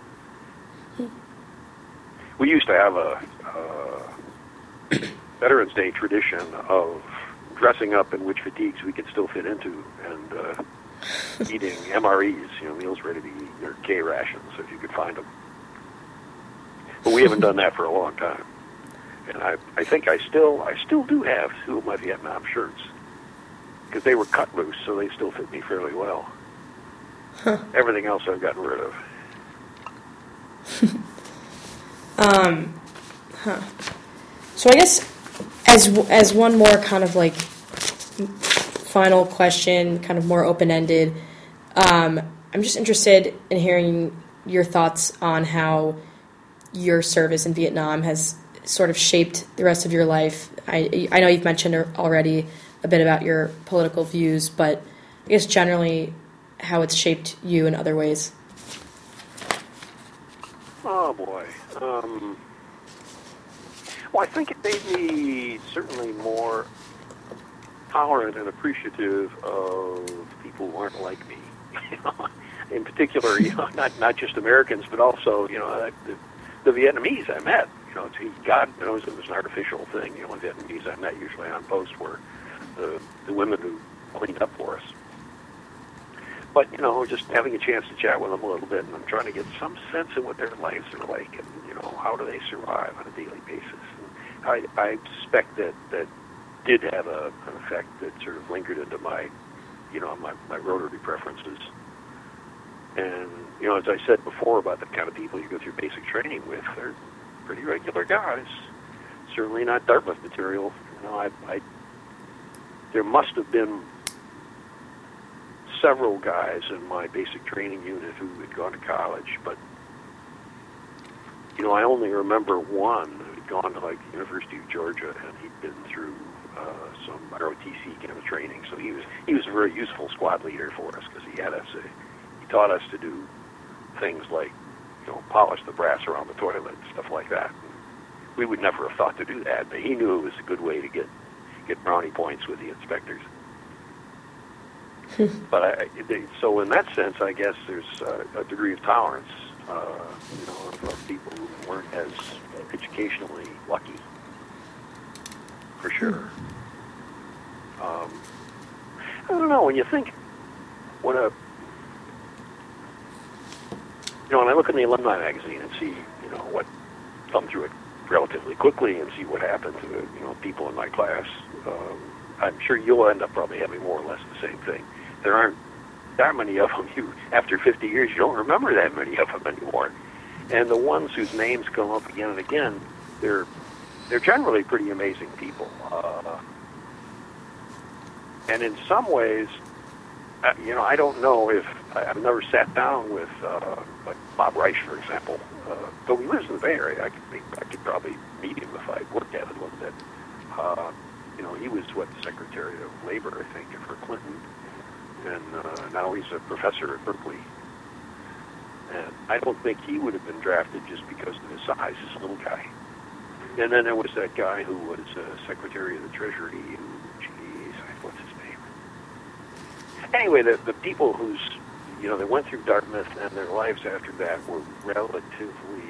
We used to have a uh, Veterans Day tradition of dressing up in which fatigues we could still fit into, and uh, eating M R Es, you know, meals ready to eat, or K rations if you could find them. But we haven't done that for a long time. And I, I think I still, I still do have two of my Vietnam shirts because they were cut loose, so they still fit me fairly well. Huh. Everything else I've gotten rid of. um, huh. So I guess as as one more kind of like final question, kind of more open-ended, um, I'm just interested in hearing your thoughts on how your service in Vietnam has sort of shaped the rest of your life. I I know you've mentioned already a bit about your political views, but I guess generally how it's shaped you in other ways. Oh, boy. Um, well, I think it made me certainly more tolerant and appreciative of people who aren't like me. You know, in particular, you know, not not just Americans, but also, you know, the, the Vietnamese I met. You know, God knows it was an artificial thing. You know, the Vietnamese I met usually on post were the, the women who cleaned up for us. But, you know, just having a chance to chat with them a little bit, and I'm trying to get some sense of what their lives are like, and, you know, how do they survive on a daily basis. And I, I suspect that that did have a, an effect that sort of lingered into my, you know, my, my Rotary preferences. And, you know, as I said before about the kind of people you go through basic training with, they're pretty regular guys. Certainly not Dartmouth material. You know, I, I there must have been several guys in my basic training unit who had gone to college, but, you know, I only remember one who had gone to, like, the University of Georgia, and he'd been through uh, some R O T C kind of training, so he was he was a very useful squad leader for us, because he had us, uh, he taught us to do things like, you know, polish the brass around the toilet and stuff like that. And we would never have thought to do that, but he knew it was a good way to get, get brownie points with the inspectors. But I, they, so in that sense, I guess there's uh, a degree of tolerance, uh, you know, of, of people who weren't as educationally lucky, for sure. Um, I don't know, when you think, when a, you know, when I look in the alumni magazine and see, you know, what, thumb through it relatively quickly and see what happened to, you know, people in my class, um, I'm sure you'll end up probably having more or less the same thing. There aren't that many of them. You, after fifty years, you don't remember that many of them anymore. And the ones whose names come up again and again, they're they're generally pretty amazing people. Uh, and in some ways, uh, you know, I don't know if I, I've never sat down with uh, like Bob Reich, for example. Uh, though he lives in the Bay Area, I could think, I could probably meet him if I worked at it a little bit. Uh, you know, he was what the Secretary of Labor, I think, for Clinton. And uh, now he's a professor at Berkeley. And I don't think he would have been drafted just because of his size, this little guy. And then there was that guy who was uh, Secretary of the Treasury, who, geez, what's his name? Anyway, the, the people who's, you know, they went through Dartmouth and their lives after that were relatively,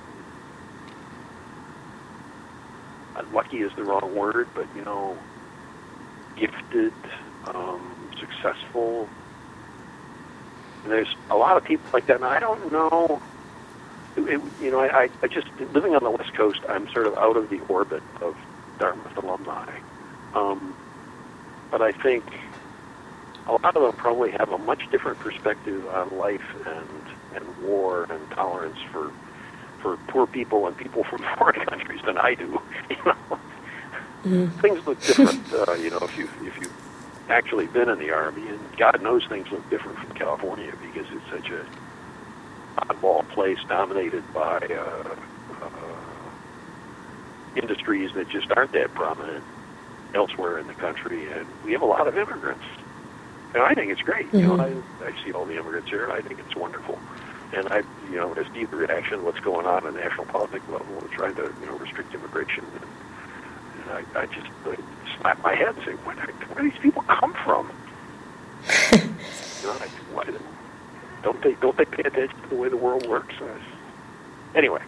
lucky is the wrong word, but, you know, gifted, um, successful. And there's a lot of people like that, and I don't know. It, you know, I, I just living on the West Coast, I'm sort of out of the orbit of Dartmouth alumni. Um, but I think a lot of them probably have a much different perspective on life and and war and tolerance for for poor people and people from foreign countries than I do. You know, mm. Things look different. uh, you know, if you if you actually been in the Army, and God knows things look different from California because it's such a oddball place dominated by uh, uh, industries that just aren't that prominent elsewhere in the country, and we have a lot of immigrants. And I think it's great. Mm-hmm. You know, I, I see all the immigrants here, and I think it's wonderful. And I, you know, as deep a reaction, what's going on at the national politics level, and trying to, you know, restrict immigration. And, and I, I just uh, slap my head and say, where, where do these people come from? you know, I, why, don't they don't they pay attention to the way the world works? Uh, anyway,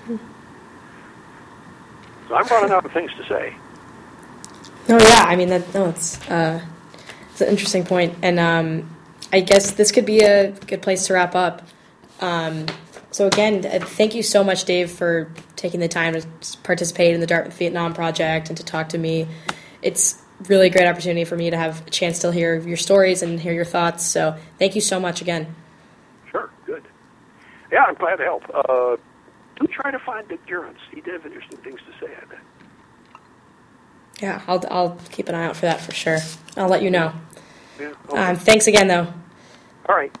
so I'm running out of things to say. No, yeah, I mean that. No, it's uh, it's an interesting point, and um, I guess this could be a good place to wrap up. Um, so again, thank you so much, Dave, for taking the time to participate in the Dartmouth Vietnam Project and to talk to me. It's really a great opportunity for me to have a chance to hear your stories and hear your thoughts. So thank you so much again. Sure, good. Yeah, I'm glad to help. Uh, do try to find Dick Durrance. He did have interesting things to say, I bet. Yeah, I'll I'll keep an eye out for that for sure. I'll let you know. Yeah. Okay. Um, thanks again, though. All right.